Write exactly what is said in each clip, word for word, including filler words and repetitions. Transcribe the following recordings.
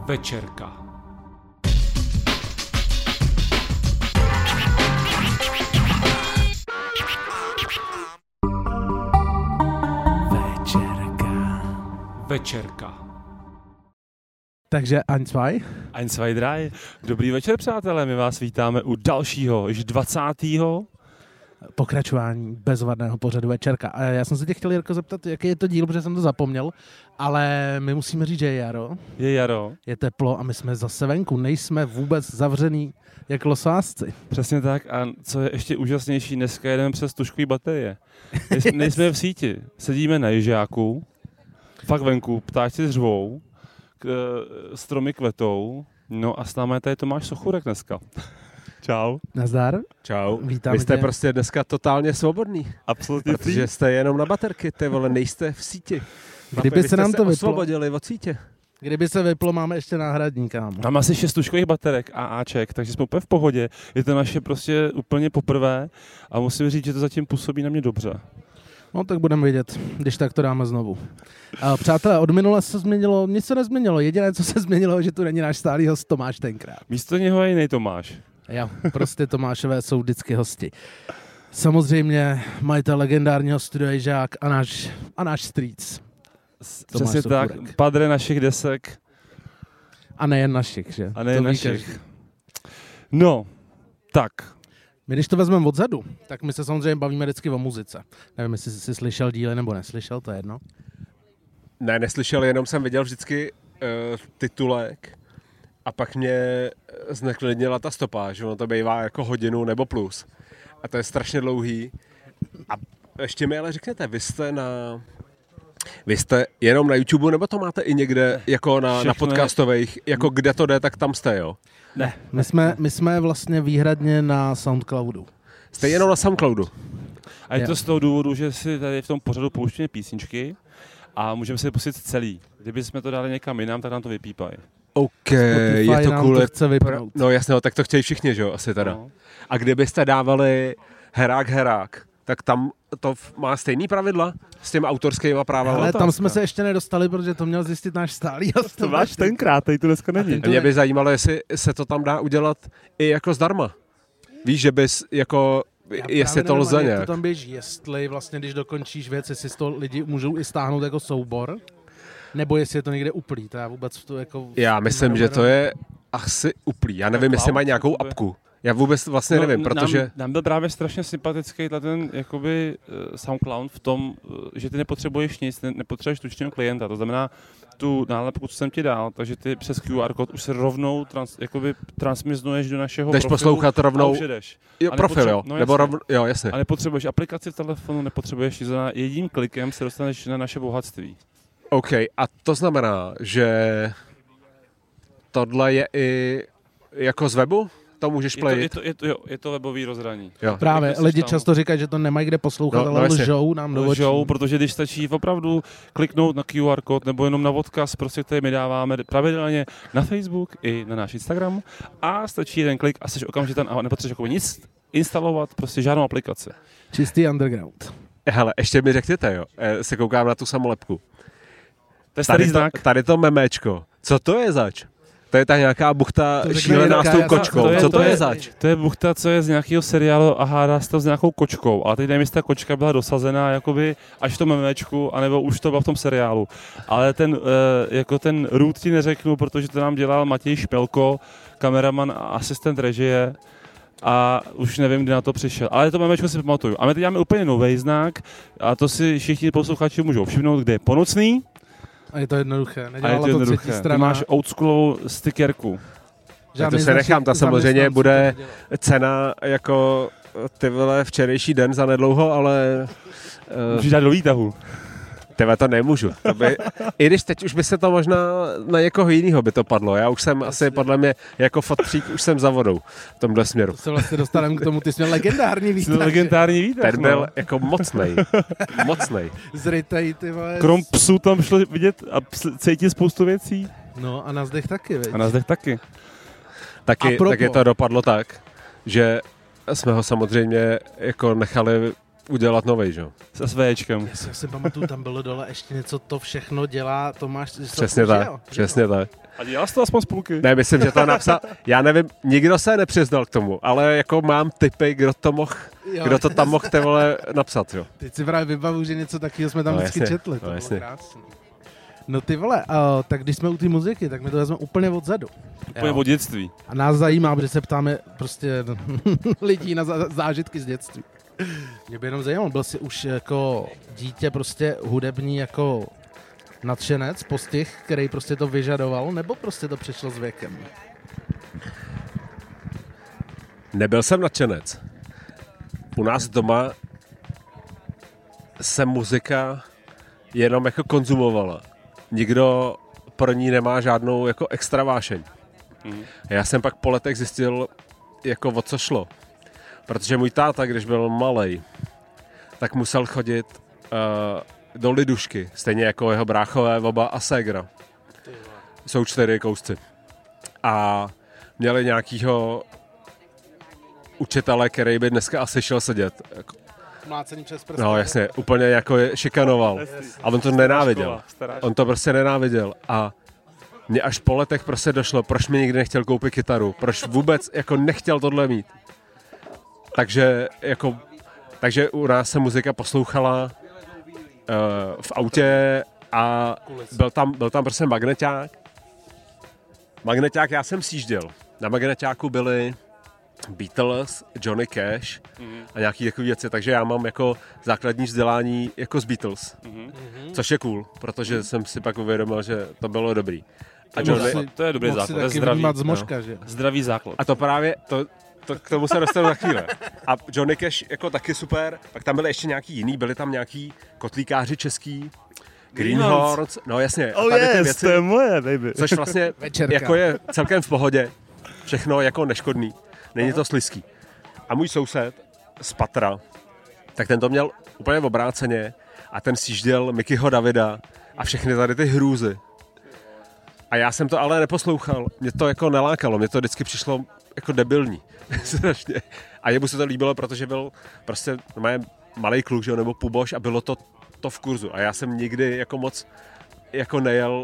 Večerka. Večerka. Večerka. Takže eins, zwei. Eins, zwei, drei. Dobrý večer, přátelé, my vás vítáme u dalšího, již dvacátého pokračování bezvadného pořadu Večerka. A já jsem se tě chtěl, Jirko, zeptat, jaký je to díl, protože jsem to zapomněl, ale my musíme říct, že je jaro. Je jaro. Je teplo a my jsme zase venku, nejsme vůbec zavřený jak losásci. Přesně tak, a co je ještě úžasnější, dneska jedeme přes tužkový baterie. Nejsme, nejsme v síti, sedíme na ježáku, fakt venku, ptáčci řvou, k, stromy kvetou, no a s námi je tady Tomáš Sochůrek dneska. Čau. Nazdar. Čau. Vítám Vy jste tě. prostě dneska totálně svobodný. Absolutně. Protože jste jenom na baterky, ty vole, nejste v síti. Kdyby se nám to vyplo, osvobodili od sítě. kdyby se vyplo, máme ještě náhradníka. Kámo. Mám asi šest tužkových baterek a áček, takže jsme úplně v pohodě. Je to naše prostě úplně poprvé a musím říct, že to zatím působí na mě dobře. No tak budeme vidět, když tak to dáme znovu. A přátelé, od minule se změnilo, nic se nezměnilo. Jediné, co se změnilo, že tu není náš stálý host Tomáš tenkrát. Místo něho je jiný Tomáš. Jo, prostě Tomášové jsou vždycky hosti. Samozřejmě majitel legendárního studia Ježák a náš, a náš strýc. Tomáš Přesně tak, Sochůrek. padre našich desek A nejen našich, že? a nejen To ví každý. našich. No, tak. My když to vezmeme odzadu, tak my se samozřejmě bavíme vždycky o muzice. Nevím, jestli jsi slyšel díly nebo neslyšel, to je jedno. Ne, neslyšel, jenom jsem viděl vždycky uh, titulek a pak mě zneklidnila ta stopáž, že ono to bývá jako hodinu nebo plus. A to je strašně dlouhý. A ještě mi ale řekněte, vy jste na... Vy jste jenom na YouTube, nebo to máte i někde jako na, na podcastových, jako kde to jde, tak tam jste, jo? Ne, my jsme, my jsme vlastně výhradně na Soundcloudu. Jste jenom na Soundcloudu. A je Jo. to z toho důvodu, že si tady v tom pořadu pouštíme písničky a můžeme si je pustit celý. Kdyby jsme to dali někam jinam, tak nám to vypípají. OK, Spotify je to nám kvůli... to chce vypnout. No jasně, no, tak to chtějí všichni, že jo, asi teda. No. A kdybyste dávali herák, herák, tak tam to má stejný pravidla s těmi autorskými právy. Ale tam jsme se ještě nedostali, protože to měl zjistit náš stálý host. To máš tenkrát, tady to dneska není. ten- Mě by zajímalo, jestli se to tam dá udělat i jako zdarma. Víš, že bys jako, Já jestli právě to nevím, lze ani jak nějak. to tam běží, jestli vlastně, když dokončíš věc, jestli z toho lidi můžou i stáhnout jako soubor, nebo jestli je to někde uplý, to já vůbec v to jako... Já myslím, že to je asi uplý. Já nevím, jestli mají nějakou apku. Já vůbec vlastně No, nevím, protože... Nám, nám byl právě strašně sympatický ten jakoby uh, SoundCloud v tom, uh, že ty nepotřebuješ nic, ne, nepotřebuješ tučného klienta, to znamená tu nálepku, co jsem ti dal, takže ty přes Q R kód už se rovnou trans, jakoby transmiznuješ do našeho Jdeš profilu poslouchat rovnou- a už jedeš. Jo, A profil, jo. nepotře- no Nebo jasně. rovn... Jo, jasně. A nepotřebuješ aplikaci v telefonu, nepotřebuješ nic, znamená jedním klikem se dostaneš na naše bohatství. OK, a to znamená, že tohle je i jako z webu? To můžeš Je to, playit? je to, je to, jo, je to webový rozhraní. Jo. Právě, Když lidi tam- často říkají, že to nemají kde poslouchat, No, no ale jasně. lžou nám do očí. Lžou, protože když stačí opravdu kliknout na Q R kód nebo jenom na odkaz, prostě který my dáváme pravidelně na Facebook i na náš Instagram a stačí jeden klik a jsi okamžitě tam a nepotřebuješ jako nic instalovat, prostě žádnou aplikaci. Čistý underground. Hele, ještě mi řekněte, jo, eh, se koukám na tu samolepku. To je starý Tady to, znak. tady to memečko, co to je zač? To je ta nějaká buchta To řekne šílená Jirka, s tou já- kočkou. to je- Co to to je- je zač? To je buchta, co je z nějakého seriálu a hádá se to s nějakou kočkou, ale teď nevím, jestli ta kočka byla dosazená jakoby až v tom memečku, anebo už to bylo v tom seriálu. Ale ten, e, jako ten root ti neřeknu, protože to nám dělal Matěj Špelko, kameraman a asistent režie, a už nevím, kdy na to přišel. Ale to memečko si pamatuju. A my teď máme úplně nový znak a to si všichni posluchači můžou všimnout, kde je ponocný A je to jednoduché. a je Nedělala to to, jednoduché. třetí Ty strana. máš oldschoolovou stickerku. Žádný to se značek nechám, ta samozřejmě zaměstnanců bude- to nedělá. Cena jako ty vole včerejší den za nedlouho, ale uh, Můžeš dát do výtahu. tebe to nemůžu. To by, I když teď už by se to možná na někoho jiného by to padlo. Já už jsem asi podle mě jako fotřík už jsem za vodou v tomhle směru. To se vlastně dostaneme k tomu, ty jsi měl legendární výtah. Jsi legendární výtah. Ten byl no. jako mocnej. Mocnej. Zrytej, ty vole. Krom psů tam šlo vidět a ps- cítit spoustu věcí. No a na zdech taky, veď. A na zdech taky. Taky, Apropo. taky to dopadlo tak, že jsme ho samozřejmě jako nechali udělat novej, že jo? S SVčkem. Já si, já si pamatuju, tam bylo dole ještě něco, to všechno dělá Tomáš. Přesně tak, jo, přesně jo. tak. A dělal jsi to aspoň spolky? Ne, myslím, že to napsal, já nevím, nikdo se nepřiznal k tomu, ale jako mám tipy, kdo to mohl, kdo to tam mohl ty vole napsat, jo. Teď si právě vybavu, že něco takového jsme tam No, vždycky jasně, četli, no, to bylo jasně. krásné. No ty vole, uh, tak když jsme u té muziky, tak my to vezmeme úplně odzadu. Úplně od dětství. A nás zajímá, protože se ptáme prostě lidí na zá- zážitky z dětství. Mě by jenom zajímalo, byl jsi už jako dítě prostě hudební jako nadšenec, postih, který prostě to vyžadoval, nebo prostě to přišlo s věkem? Nebyl jsem nadšenec. U nás doma se muzika jenom jako konzumovala. Nikdo pro ní nemá žádnou jako extra vášeň. Mhm. Já jsem pak po letech zjistil, jako o co šlo. Protože můj táta, když byl malej, tak musel chodit uh, do lidušky, stejně jako jeho bráchové, oba a ségra. Jsou čtyři kousci. A měli nějakýho učitele, který by dneska asi šel sedět. Mlácení přes prsty. No jasně, úplně jako je šikanoval. A on to nenáviděl. On to prostě nenáviděl. A mě až po letech prostě došlo, proč mi nikdy nechtěl koupit kytaru. Proč vůbec jako nechtěl tohle mít. Takže jako, takže u nás se muzika poslouchala uh, v autě a byl tam, byl tam prostě magneťák. Magneťák já jsem sjížděl. Na magneťáku byly Beatles, Johnny Cash a nějaký takové věci, takže já mám jako základní vzdělání jako z Beatles, mm-hmm. což je cool, protože jsem si pak uvědomil, že to bylo dobrý. A, Johnny, si, to je dobrý základ, to je zdravý, z možka, no. Že? zdravý základ. A to právě, to, to, k tomu se dostanu za chvíli. A Johnny Cash jako taky super, pak tam byly ještě nějaký jiný, byli tam nějaký kotlíkáři český, Greenhorns, no jasně. Oh yes, ty věci, to je moje, baby. Což vlastně jako je celkem v pohodě, všechno jako neškodný. Není to slizký. A můj soused z patra, tak ten to měl úplně obráceně a ten sjížděl Mickeyho Davida a všechny tady ty hrůzy. A já jsem to ale neposlouchal. Mě to jako nelákalo, mě to vždycky přišlo jako debilní. A jemu se to líbilo, protože byl prostě malej kluk, že, nebo puboš a bylo to, to v kurzu. A já jsem nikdy jako moc jako nejel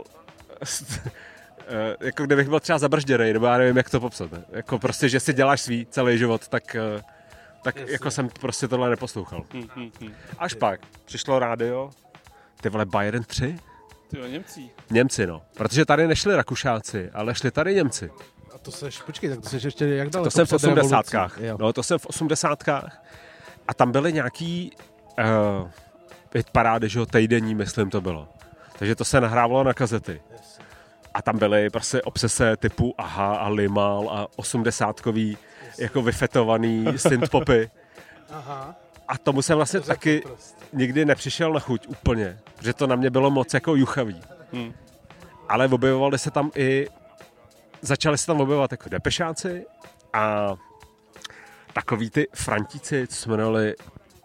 jako kdybych byl třeba zabržděnej, nebo já nevím, jak to popsat. Ne? Jako prostě, že si děláš svý celý život, tak, tak jako jsem prostě tohle neposlouchal. Hmm, hmm, hmm. Až pak přišlo rádio, ty vole Bayern tři? Ty vole Němci. Němci, no. Protože tady nešli Rakušáci, ale šli tady Němci. A to seš, počkej, tak to seš ještě jak daleko? To jsem v osmdesátkách. No, to jsem v osmdesátkách. A tam byly nějaký uh, hitparády, že jo, týdenní, myslím, to bylo. Takže to se nahrávalo na kazety. A tam byly prostě obsese typu Aha a Limal a osmdesátkový jako vyfetovaný synthpopy. Aha. A tomu jsem vlastně to taky prostě nikdy nepřišel na chuť úplně, protože to na mě bylo moc jako juchavý. Hmm. Ale objevovali se tam i, začali se tam objevovat jako depešáci a takový ty frantíci, co se jmenovali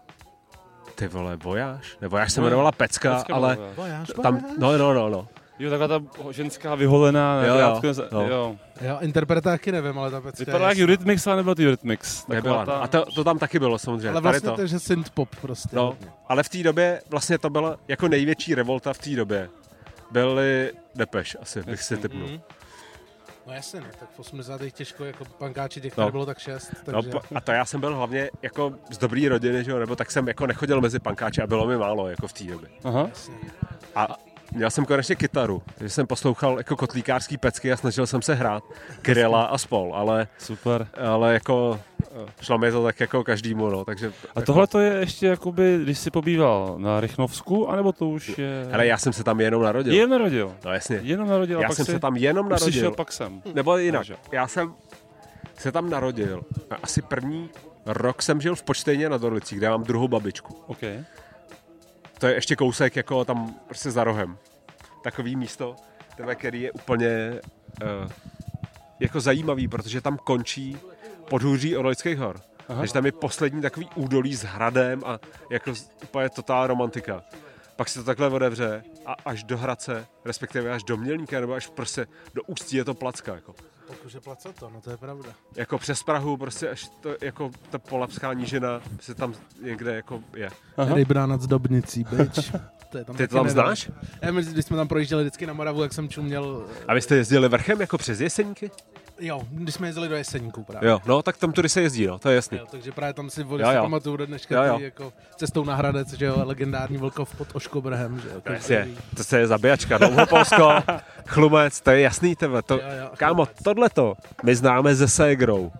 ty vole, Vojáž? Ne, Vojáž se jmenovala Pecka, Pecka ale Vojáž, tam, no, no, no, no. Jo, taková ta ženská vyholená. Jo, jo, jo. jo. Jo, interpreta taky nevím, ale ta Pecka vypadala jak Eurythmics, ale nebyl to Eurythmics. Nebyla, ta... a to, to tam taky bylo samozřejmě. Ale vlastně to, to, že synthpop prostě. No, ale v té době vlastně to byla jako největší revolta v té době. Byli Depeche, asi bych si tipnul. Mm-hmm. No jasně, ne, tak v osmdesátých těžko jako pankáči těch no. tady bylo tak šest. Takže... No, a to já jsem byl hlavně jako z dobrý rodiny, že jo, nebo tak jsem jako nechodil mezi pankáči a bylo mi málo jako v té době. Aha. A měl jsem konečně kytaru, takže jsem poslouchal jako kotlíkářský pecky a snažil jsem se hrát Kryla a spol, ale, super. ale jako šlo mi to tak jako každému, no, takže... A jako... tohle to je ještě jakoby, když jsi pobýval na Rychnovsku, anebo to už je... Hele, já jsem se tam jenom narodil. Jenom narodil? No jasně. Jenom narodil a já pak jsem si... se tam jenom narodil. Přišel pak sem. Nebo jinak, já jsem se tam narodil a asi první rok jsem žil v Počtejně nad Orlicí, kde mám druhou babičku. Okay. To je ještě kousek jako tam prostě za rohem. Takový místo, tebe, který je úplně uh, jako zajímavý, protože tam končí podhůří Orlických hor. Aha. Takže tam je poslední takový údolí s hradem a jako úplně totální romantika. Pak se to takhle otevře a až do Hradce, respektive až do Mělníka, nebo až prostě do Ústí je to placka. Jako. Jakože Placato, no to je pravda. Jako přes Prahu, prostě až to, jako ta Polabská nížina, se tam někde jako je. Rybra nad Zdobnicí, byč. To tam Ty to tam znáš? Já, když jsme tam projížděli vždycky na Moravu, jak jsem čuměl... A vy jste jezdili vrchem jako přes Jeseníky? Jo, když jsme jezdili do Jeseníků právě. Jo, no tak tam tudy se jezdí, no, to je jasný. Jo, takže právě tam si vody si pamatuju do dneška jo, jo. Jako cestou na Hradec, že jo, legendární Vlkov pod Oškobrhem, že jo. Jasně, to je zabíjačka, Dlouhopolsko, Chlumec, to je jasný tebe, to, jo, jo, kámo, tohleto my známe ze Ségrou.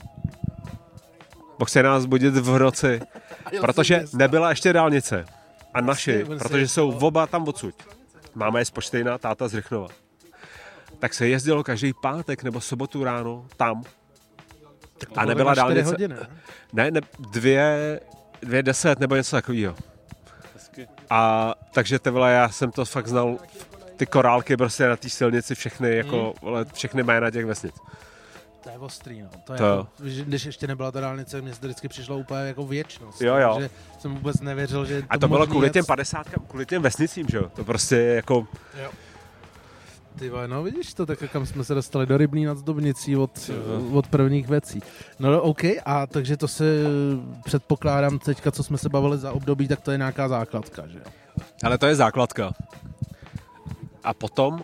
Mohl se nás budit v noci, protože nebyla ještě dálnice. A naši, protože jsou oba tam odsud. Máma je z Počtejna, táta z Rychnova. Tak se jezdilo každý pátek nebo sobotu ráno tam. A nebyla dálnice. Hodiny, ne, ne, dvě, dvě deset nebo něco takového. A takže ty vole, já jsem to fakt znal, ty korálky prostě na té silnici, všechny, jako, vole, všechny jména těch vesnic. To je ostrý, no. To je to jako, když ještě nebyla ta dálnice, mě to vždycky přišlo úplně jako věčnost. Jo, jo. Takže jsem vůbec nevěřil, že... A to bylo kvůli těm padesátkám, kvůli těm vesnicím, že jo? To prostě jako... Jo. Ty vole, no vidíš to, tak kam jsme se dostali do Rybný nad Zdobnicí od, od prvních věcí. No OK, a takže to se předpokládám teďka, co jsme se bavili za období, tak to je nějaká základka, že jo? Ale to je základka. A potom...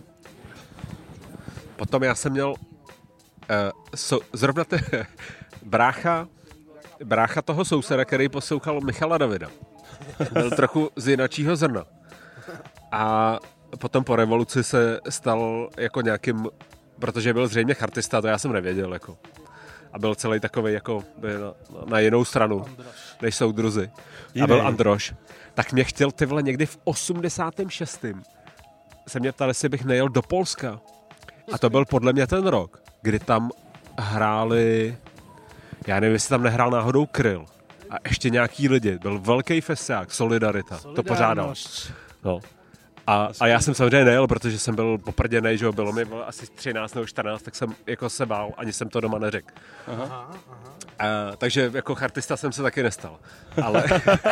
Potom já jsem měl... Uh, so, zrovna ten brácha, brácha toho souseda, který poslouchal Michala Davida. Byl trochu z jinačího zrna. A potom po revoluci se stal jako nějakým, protože byl zřejmě chartista, to já jsem nevěděl. Jako. A byl celý takovej jako na, na jinou stranu, než soudruzi. A byl Androš. Tak mě chtěl ty vole někdy v osmdesátém šestém se mě ptal, jestli bych nejel do Polska. A to byl podle mě ten rok, kdy tam hráli, já nevím, jestli tam nehrál náhodou Kryl. A ještě nějaký lidi. Byl velký festiák, Solidarita. To pořádal. No. A, a já jsem samozřejmě nejel, protože jsem byl poprděnej, že jo, bylo mi bylo asi třináct nebo čtrnáct, tak jsem jako se bál, ani jsem to doma neřekl. Aha, aha. A, takže jako chartista jsem se taky nestal. Ale,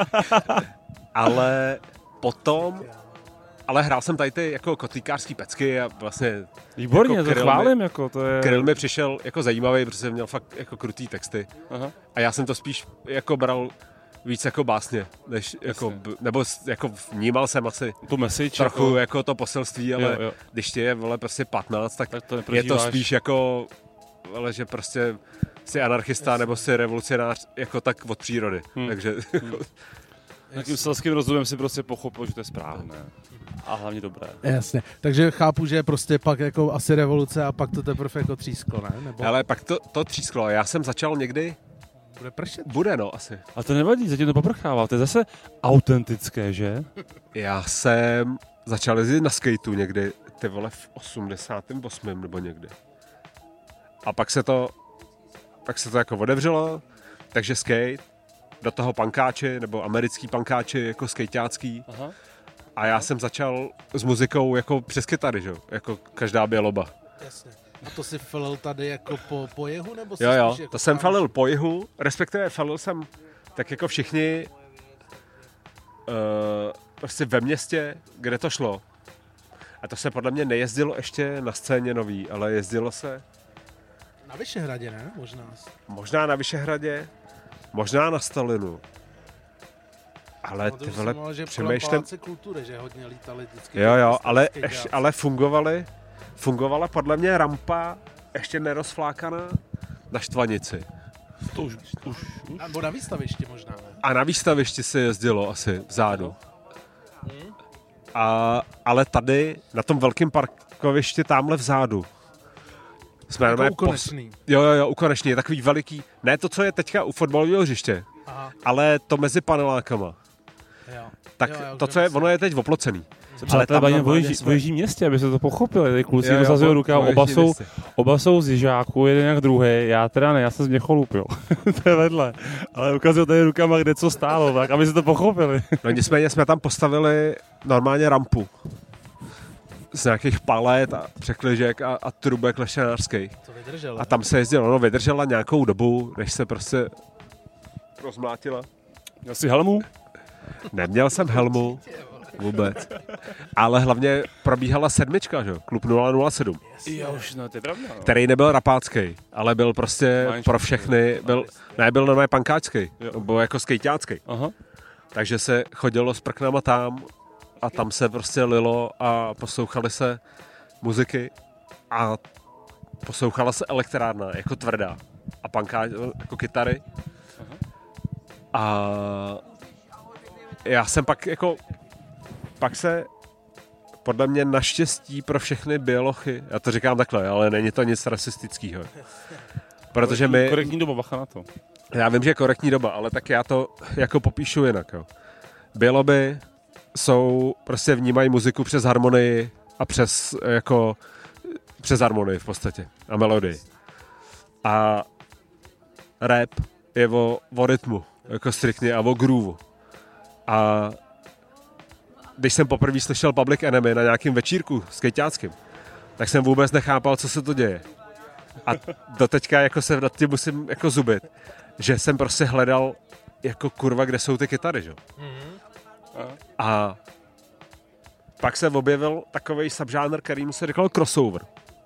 ale potom... Ale hrál jsem tady ty jako kotlíkářský pecky a vlastně... Výborně, jako to chválím, jako to je... Kryl mi přišel jako zajímavý, protože měl fakt jako krutý texty. Aha. A já jsem to spíš jako bral víc jako básně, než jako, nebo jako vnímal jsem asi tu message, trochu jako... jako to poselství, ale jo, jo. Když ti je vole prostě patnáct, tak, tak to je to spíš jako, ale že prostě jsi anarchista Jasně. nebo jsi revolucionář jako tak od přírody. Hmm. Takže... Hmm. Takým selským rozumem si prostě pochopil, že to je správné. A hlavně dobré. Jasně. Takže chápu, že prostě pak jako asi revoluce a pak to teprve jako třísklo, ne? Nebo... Ale pak to, to třísklo. Já jsem začal někdy... Bude pršet? Bude, no, asi. A to nevadí, zatím to poprchává. To je zase autentické, že? Já jsem začal jezdit na skateu někdy, ty vole, v osmdesátém osmém nebo někdy. A pak se to, pak se to jako otevřelo, takže skate, do toho pankáči, nebo americký pankáči, jako skejťácký. Aha. A já jsem začal s muzikou jako přes kytary, že jo? Jako každá běloba. Jasně. A to si falil tady jako po, po jihu, nebo si jo, jo, jako to jsem falil po jihu, respektive falil jsem tak jako všichni uh, prostě ve městě, kde to šlo. A to se podle mě nejezdilo ještě na scéně nový, ale jezdilo se... Na Vyšehradě, ne? Možná. Možná na Vyšehradě, možná na Stalinu. Ale no, ty vole, přemýšlím... kultury, že hodně lítali vždycky. Jo, jo, ale, ještě, ale fungovaly, fungovala podle mě rampa ještě nerozflákaná na Štvanici. To už, už, už. Nebo na výstavišti možná, ne? A na výstavišti se jezdilo asi vzadu. Hmm. A, ale tady, na tom velkém parkovišti, tamhle vzadu. Jsme jako u Konečný. Pos... Jo, jo, jo, u Konečný, je takový veliký, ne to, co je teďka u fotbalového hřiště, Aha. ale to mezi panelákama. Jo. Tak jo, jo, to, co je, ono je teď oplocený. Ale tam bavíme v Jižním městě, aby se to pochopili. Ty kluci dosazují ruka, oba jsou, oba jsou z Jižáku, jeden jak druhý. Já teda ne, já jsem z Měcholup, jo. To je vedle. Ale ukazují tady rukama, kde co stálo, tak aby se to pochopili. No nicméně jsme tam postavili normálně rampu. Z nějakých palet a překližek a, a trubek lešenářských. To vydrželo. A tam se jezdilo, no vydržela nějakou dobu, než se prostě rozmlátila. Měl jsi helmu? Neměl jsem helmu. Vůbec. Ale hlavně probíhala sedmička, že? Klub nula nula sedm. Jo, už, no, to je pravda. No. Který nebyl rapácký, ale byl prostě Mančky, pro všechny, byl, ne, byl normálně pankáčský, byl jako skejťácký. Aha. Takže se chodilo s prknama tam a tam se prostě lilo a poslouchali se muziky a poslouchala se elektrárna, jako tvrdá a panká, jako kytary. Aha. A já jsem pak jako, pak se podle mě naštěstí pro všechny bělochy, já to říkám takhle, ale není to nic rasistického. Protože my... Korektní doba, bacha na to. Já vím, že je korektní doba, ale tak já to jako popíšu jinak. Jo. Běloby jsou, prostě vnímají muziku přes harmonii a přes jako, přes harmonii v podstatě a melodii. A rap je o, o rytmu, jako striktně a o groove. A když jsem poprvé slyšel Public Enemy na nějakým večírku skejťáckým, tak jsem vůbec nechápal, co se to děje. A doteďka jako se nad tím musím jako zubit, že jsem prostě hledal jako kurva, kde jsou ty kytary, že? Mm-hmm. A pak se objevil takovej subžánr, který mu se říkal crossover.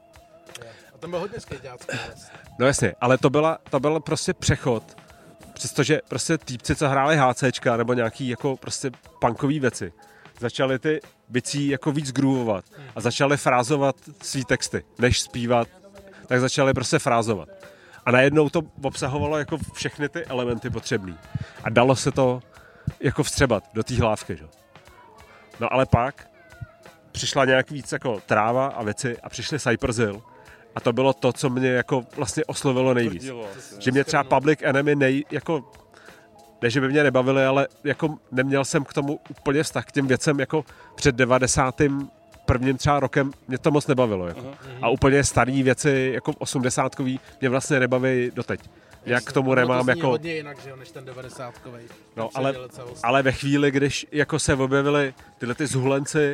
A ten byl hodně skejťácký. No jasně, ale to byla, to byl prostě přechod, přestože prostě týpci, co hráli HCčka nebo nějaký jako prostě punkový věci, začali ty bicí jako víc groovovat a začali frázovat svý texty, než zpívat, tak začali prostě frázovat. A najednou to obsahovalo jako všechny ty elementy potřebný. A dalo se to jako vstřebat do té hlávky, že? No ale pak přišla nějak víc jako tráva a věci a přišli Cypress Hill. A to bylo to, co mě jako vlastně oslovilo nejvíc. Že mě třeba Public Enemy nej, jako, ne, že by mě nebavili, ale jako neměl jsem k tomu úplně vztah k těm věcem jako před devadesátým prvním třeba rokem mě to moc nebavilo. Jako. A úplně staré věci, jako osmdesátkový, mě vlastně nebaví doteď. Jak k tomu nemám to jako... hodně jinak, že jo, než ten devadesátkovej. No, ale, ale ve chvíli, když jako se objevily tyhle ty zhulenci,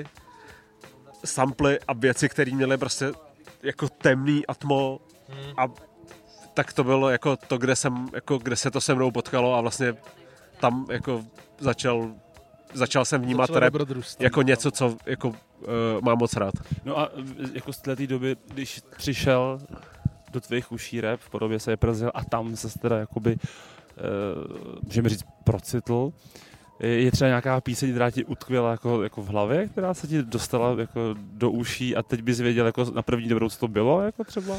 samply a věci, které měly prostě jako temný atmo hmm. a tak to bylo jako to, kde jsem, jako kde se to se mnou potkalo a vlastně tam jako začal začal jsem vnímat rap jako něco, co jako uh, mám moc rád. No a jako z této doby, když přišel do tvých uší rap v podobě Cypress Hill a tam se teda jakoby, uh, můžeme říct, procitl, je třeba nějaká píseň, která ti utkvěla jako, jako v hlavě, která se ti dostala jako do uší a teď bys věděl jako na první dobrou, co to bylo jako třeba?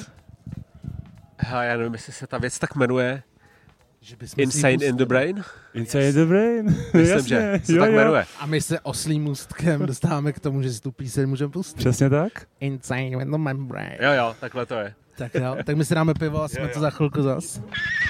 Ha, já nevím, jestli se ta věc tak jmenuje. Insane in the Brain? Insane in the Brain. Myslím, jasně, že se jo, tak jo. jmenuje. A my se oslým můstkem dostáváme k tomu, že si tu píseň můžeme pustit. Přesně tak. Insane in the Brain. Jo, jo, takhle to je. Tak jo, tak my si dáme pivo a jsme jo, jo. to za chvilku zas.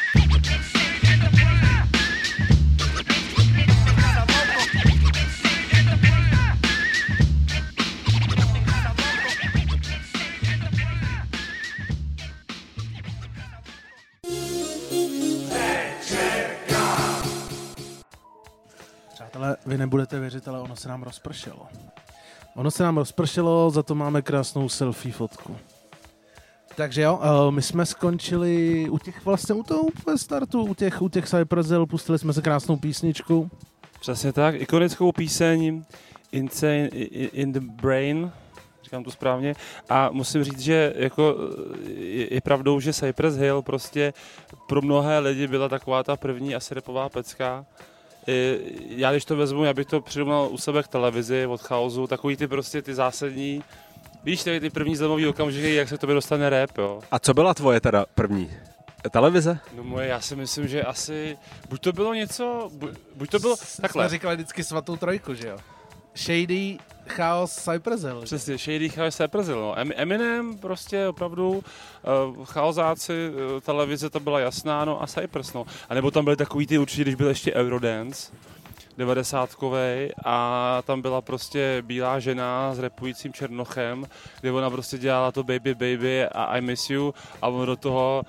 Přátelé, vy nebudete věřit, ale ono se nám rozpršelo. Ono se nám rozpršelo, za to máme krásnou selfie fotku. Takže jo, my jsme skončili u těch vlastně u toho úplně startu, u těch, u těch Cypress Hill, pustili jsme se krásnou písničku. Přesně tak, ikonickou píseň Insane in the Brain, říkám to správně, a musím říct, že jako je, je pravdou, že Cypress Hill prostě pro mnohé lidi byla taková ta první asi rapová pecka. Já když to vezmu, já bych to přirovnal u sebe k televizi od Chaosu, takový ty prostě ty zásadní, víš, tady ty první zlomový okamžiky, jak se k tobě dostane rap, jo. A co byla tvoje teda první? Televize? No moje, já si myslím, že asi, buď to bylo něco, buď, buď to bylo, takhle. Jsme říkali vždycky svatou trojku, že jo? Shady, Chaos, Cypress Hill. Přesně, Shady, Chaos, Cypress Hill, no. Eminem prostě opravdu, uh, Chaosáci, uh, televize to byla jasná, no a Cypress, no. A nebo tam byly takový ty určitě, když byl ještě Eurodance, devadesátkovej a tam byla prostě bílá žena s rapujícím černochem, kde ona prostě dělala to Baby Baby a I Miss You a on do toho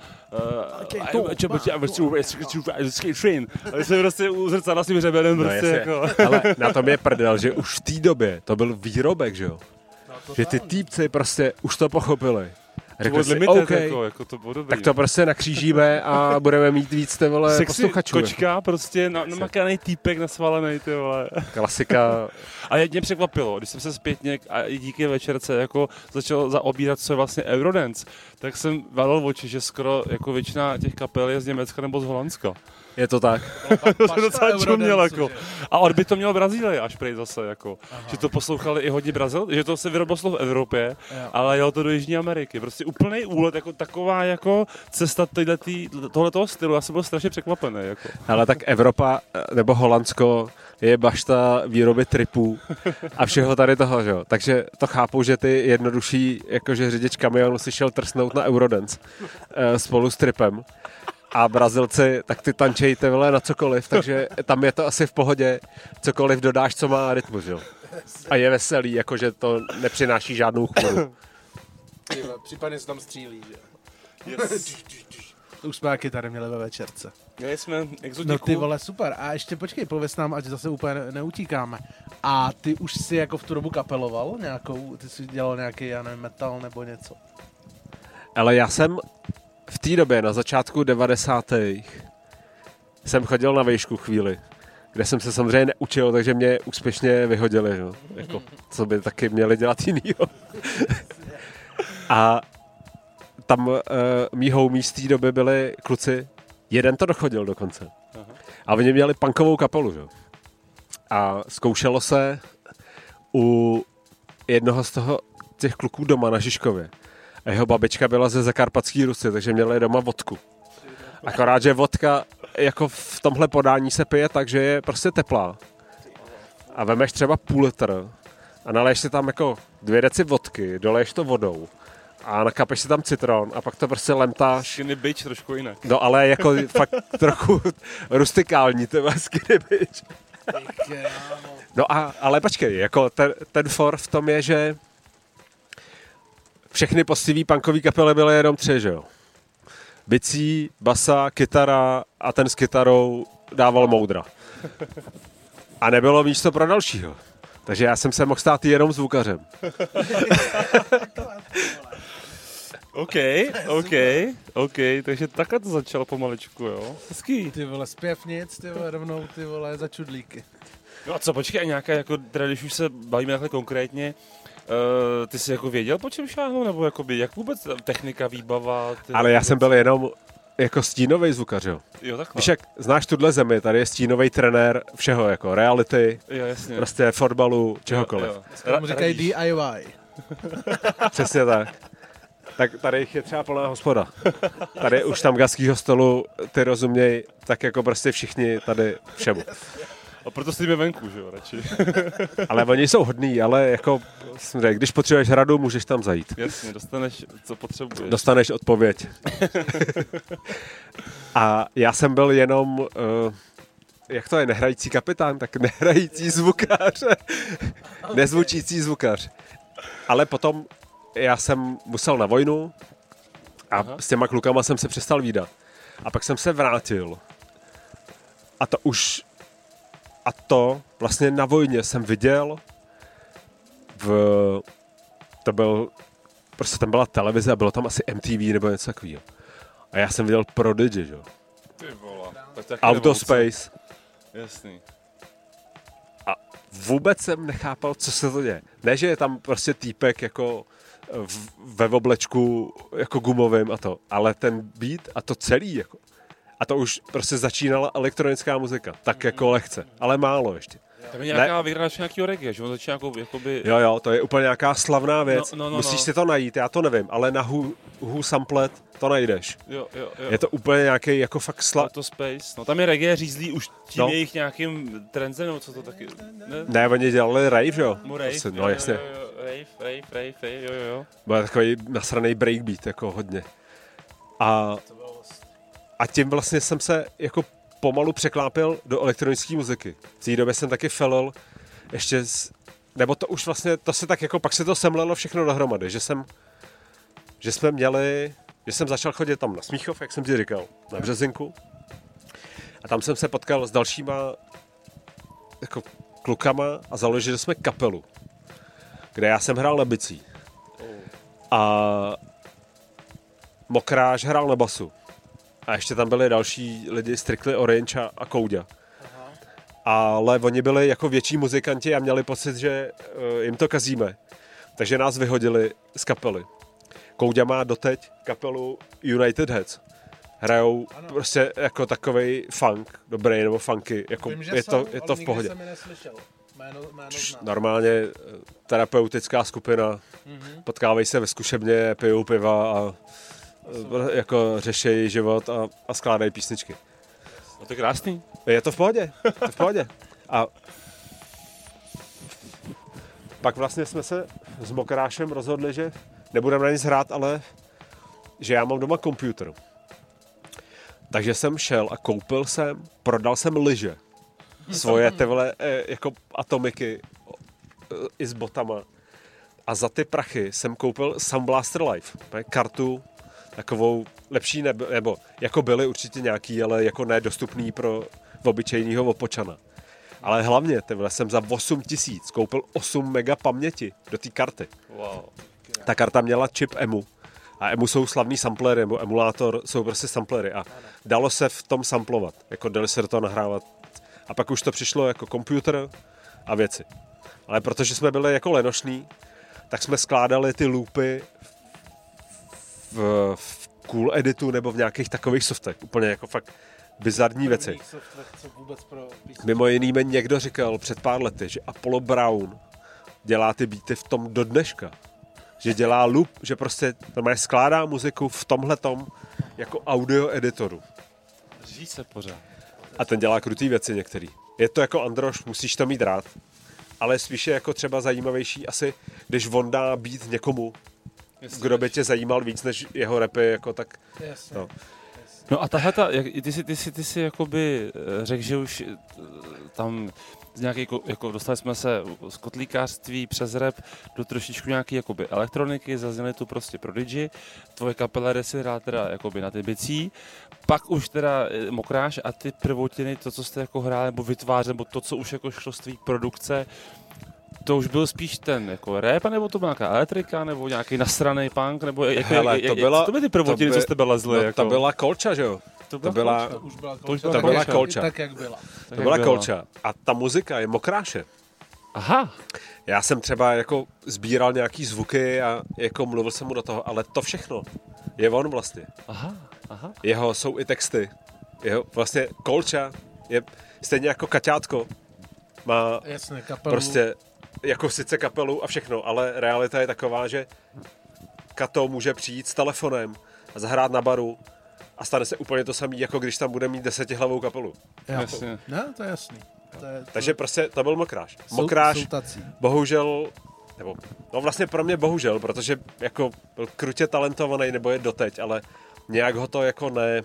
ale se prostě u zrcadla s tím řebenem prostě jako. Ale na tom je prdel, že už v té době to byl výrobek, že jo? Že ty týpci prostě už to pochopili Řekl si, limited, okay, jako, jako to bylo dobrý. Tak to prostě nakřížíme a budeme mít víc, ty vole, Sexy posluchačů. kočka, prostě na, namakaný týpek nasvalený, ty vole. Klasika. A mě překvapilo, když jsem se zpětně a i díky večerce jako začal zaobírat, co je vlastně Eurodance, tak jsem valil oči, že skoro jako většina těch kapel je z Německa nebo z Holandska. Je to tak. To jsem docela čuměl, jako. A Orbit to měl Brazílie až prej zase, jako. Že to poslouchali i hodně Brazil, že to se vyrobilo v Evropě, jo. Ale jelo to do Jižní Ameriky. Prostě úplný úlet, jako taková jako cesta tohletoho stylu. Já jsem byl strašně překvapený, jako. Ale tak Evropa nebo Holandsko je bašta výroby tripů a všeho tady toho, že jo. Takže to chápu, že ty jednodušší, jakože řidič kamionu si šel trsnout na Eurodance e, spolu s tripem. A Brazilci, tak ty tančejte, vole, na cokoliv, takže tam je to asi v pohodě, cokoliv dodáš, co má rytmus, jo. A je veselý, jakože to nepřináší žádnou chmuru. Případně se tam střílí, že? Yes. To už jsme taky tady měli ve večerce. Měli jsme exotiku. No ty vole, super. A ještě počkej, pověz nám, ať zase úplně neutíkáme. A ty už si jako v tu dobu kapeloval nějakou, ty jsi dělal nějaký, já nevím, metal nebo něco? Ale já jsem v té době, na začátku devadesátých jsem chodil na vejšku chvíli, kde jsem se samozřejmě neučil, takže mě úspěšně vyhodili, jo. Jako, co by taky měli dělat jinýho. A tam uh, mý homies z té doby byli kluci, jeden to dochodil dokonce. A oni měli punkovou kapelu, jo. A zkoušelo se u jednoho z toho těch kluků doma na Žižkově. A jeho babička byla ze Zakarpatské Rusy, takže měli doma vodku. Akorát, že vodka jako v tomhle podání se pije tak, že je prostě teplá. A vemeš třeba půl litr a naleješ si tam jako dvě deci vodky, doleješ to vodou a nakapeš si tam citron a pak to prostě lemtáš. Skinny bitch trošku jinak. No ale jako fakt trochu rustikální, tyhle skinny bitch. No a, ale počkej, jako ten, ten for v tom je, že všechny postivý punkový kapely byly jenom tři, že jo. Bicí, basa, kytara a ten s kytarou dával moudra. A nebylo místo pro dalšího. Takže já jsem se mohl stát jenom zvukařem. OK, OK, OK, takže takhle to začalo pomaličku, jo. Hezký. Ty vole, zpěv nic, ty vole, rovnou ty vole za čudlíky. No a co, počkej, a nějaká, jako, teda když už se bavíme takhle konkrétně, Uh, ty jsi jako věděl, po čem šáhnu, nebo jakoby, jak vůbec technika, výbava? Ty ale já jsem byl jenom jako stínový zvukař, jo. Jo, takhle. Víš, jak znáš tuhle zemi, tady je stínový trenér všeho, jako reality, jo, jasně. prostě fotbalu, čehokoliv. Jo, jo. Ra- říkají D I Y. Přesně tak. Tak tady jich je třeba plná hospoda. Tady už tam gaskýho stolu, ty rozuměj, tak jako prostě všichni tady všemu. A proto stejme venku, že jo, radši. Ale oni jsou hodní, ale jako, když potřebuješ radu, můžeš tam zajít. Jasně, dostaneš, co potřebuješ. Dostaneš odpověď. A já jsem byl jenom, uh, jak to je, nehrající kapitán, tak nehrající zvukář. Nezvučící zvukář. Ale potom já jsem musel na vojnu a Aha. s těma klukama jsem se přestal vídat. A pak jsem se vrátil. A to už... A to vlastně na vojně jsem viděl v... To byl... Prostě tam byla televize a bylo tam asi M T V nebo něco takového. A já jsem viděl Prodigy, jo. Ty vola. Autospace. Jasný. A vůbec jsem nechápal, co se to děje. Ne, že je tam prostě týpek jako v, ve oblečku jako gumovým a to, ale ten beat a to celý jako. A to už prostě začínala elektronická muzika, tak jako lehce, ale málo ještě. Tam je nějaká vyhráč nějakého reggae, že on začíná jako, jakoby... Jo, jo, to je úplně nějaká slavná věc. No, no, no, Musíš no. si to najít, já to nevím, ale na Who, Who Samplet to najdeš. Jo, jo, jo. Je to úplně nějaký jako fakt slav... Autospace, no tam je reggae řízlý už tím no. jejich nějakým trendem, nebo co to taky... Ne, ne oni dělali rave, jo? Mu rave, prostě, jo, no jasně. Jo, jo, rave, rave, rave, rave, jo, jo, jo. Byl takový nasranej breakbeat, jako hodně. A, a tím vlastně jsem se jako pomalu překlápil do elektronické muziky. V té době jsem taky felil ještě z, nebo to už vlastně, to se tak jako, pak se to semlelo všechno dohromady, že jsem, že jsme měli, že jsem začal chodit tam na Smíchov, jak jsem ti říkal, na Březinku. A tam jsem se potkal s dalšíma jako klukama a založili jsme kapelu, kde já jsem hrál na bicí. A Mokráš hrál na basu. A ještě tam byli další lidi, Strictly Orange a, a Kouďa. Aha. Ale oni byli jako větší muzikanti a měli pocit, že uh, jim to kazíme. Takže nás vyhodili z kapely. Kouďa má doteď kapelu United Heads. Hrajou ano. prostě jako takovej funk, dobrý nebo funky. Jako Vím, je, to, je to v pohodě. Jméno, jméno normálně terapeutická skupina. Mm-hmm. Potkávají se ve zkušebně, pijou piva a jako řešejí život a, a skládají písničky. No to je krásný. Je to v pohodě. Je to v pohodě. A pak vlastně jsme se s Mokrášem rozhodli, že nebudeme na nic hrát, ale že já mám doma počítač. Takže jsem šel a koupil jsem, prodal jsem lyže. Svoje tyhle jako atomiky i s botama. A za ty prachy jsem koupil Sound Blaster Live. Kartu takovou lepší, nebo, nebo jako byly určitě nějaký, ale jako nedostupný pro obyčejného opočana. Ale hlavně tyhle jsem za osm tisíc koupil osm mega paměti do té karty. Wow. Ta karta měla čip E M U. A E M U jsou slavný samplery, nebo emulátor jsou prostě samplery. A dalo se v tom samplovat. Jako dali se do toho nahrávat. A pak už to přišlo jako počítač a věci. Ale protože jsme byli jako lenošní, tak jsme skládali ty loopy v, v Cool Editu nebo v nějakých takových softech. Úplně jako fakt bizarní věci. Mimo jiný mi někdo říkal před pár lety, že Apollo Brown dělá ty beaty v tom do dneška. Že dělá loop, že prostě normálně skládá muziku v tomhletom jako audio editoru. Drží se pořád. A ten dělá krutý věci některý. Je to jako Androš, musíš to mít rád. Ale spíš je jako třeba zajímavější asi, když on dá beat někomu, Jasně, kdo by tě zajímal víc než jeho rapy, jako tak. Jasně. No. No a tahle, ta, ty si, ty si, ty si jakoby řekl, že už tam z nějaký, jako dostali jsme se z kotlíkářství přes rap do trošičku nějaký jakoby elektroniky, zazněly tu prostě Prodigy, tvoje kapela jde si hrát teda jakoby na ty bicí, pak už teda Mokráš a ty prvotiny, to, co jste jako hráli, nebo vytvářeli, nebo to, co už jako šlo z tvý produkce, to už byl spíš ten jako rap, nebo to byla nějaká elektrika, nebo nějaký nasranej punk, nebo jako, Hele, jak, to, byla, to byly ty prvotiny, by, co jste byli lezli. No, jako. To byla Kolča, že jo? To byla, to byla, kolča. Už byla to kolča. už byla to byla kolča. kolča. Tak, jak byla. Tak to byla byla Kolča. A ta muzika je Mokráše. Aha. Já jsem třeba jako sbíral nějaký zvuky a jako mluvil jsem mu do toho, ale to všechno je on vlastně. Aha, aha. Jeho jsou i texty. Jeho vlastně Kolča je stejně jako Kaťátko. Má Jasně, kapelu. Prostě jako sice kapelu a všechno, ale realita je taková, že Kato může přijít s telefonem a zahrát na baru a stane se úplně to samé, jako když tam bude mít desetihlavou kapelu. Jasně. No, to je jasný. To je, to... Takže prostě to byl Mokráš. Mokráš, jsou, jsou bohužel, nebo no vlastně pro mě bohužel, protože jako byl krutě talentovaný, nebo je doteď, ale nějak ho to jako ne,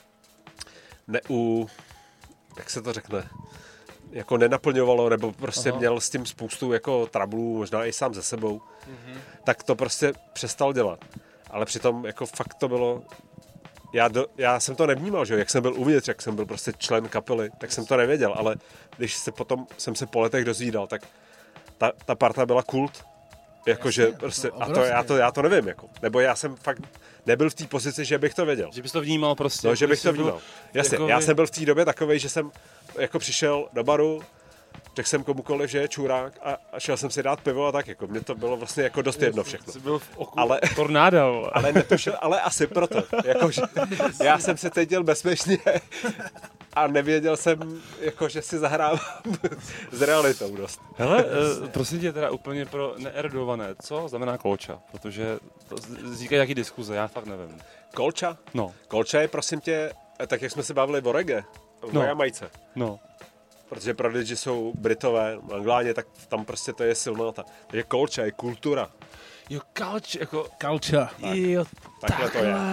ne u, jak se to řekne, jako nenaplňovalo, nebo prostě Aha. měl s tím spoustu jako trablů, možná i sám ze sebou, mm-hmm. tak to prostě přestal dělat. Ale přitom jako fakt to bylo, já, do, já jsem to nevnímal, že jak jsem byl uvnitř, jak jsem byl prostě člen kapely, tak yes. jsem to nevěděl, ale když se potom jsem se po letech dozvídal, tak ta, ta parta byla kult, jakože prostě, a to já, to já to nevím, jako, nebo já jsem fakt nebyl v té pozici, že bych to věděl. Že bys to vnímal prostě. No, že bych to vnímal. Jasně, jako já vy... jsem byl v té době takovej, že jsem jako přišel do baru, řekl jsem komukoliv, že je čurák a, a šel jsem si dát pivo a tak, jako mě to bylo vlastně jako dost jedno všechno. Jsi byl v oku ale, tornáda. ale netušil, ale asi proto. Jako, že já jsem se cítil bezpečně a nevěděl jsem, jako, že si zahrávám s realitou dost. Hele, uh, prosím tě teda úplně pro neerudované, co znamená Kolča? Protože to říkají nějaký diskuze, já fakt nevím. Kolča? No. Kolča je, prosím tě, tak jak jsme se bavili o reggae, o no. Jamajce. No. Protože Prodigy jsou Britové, Angláni, tak tam prostě to je silnota. Takže Kolča je kultura. Jo, Kolča, jako... Kolča. Jo, takhle to je.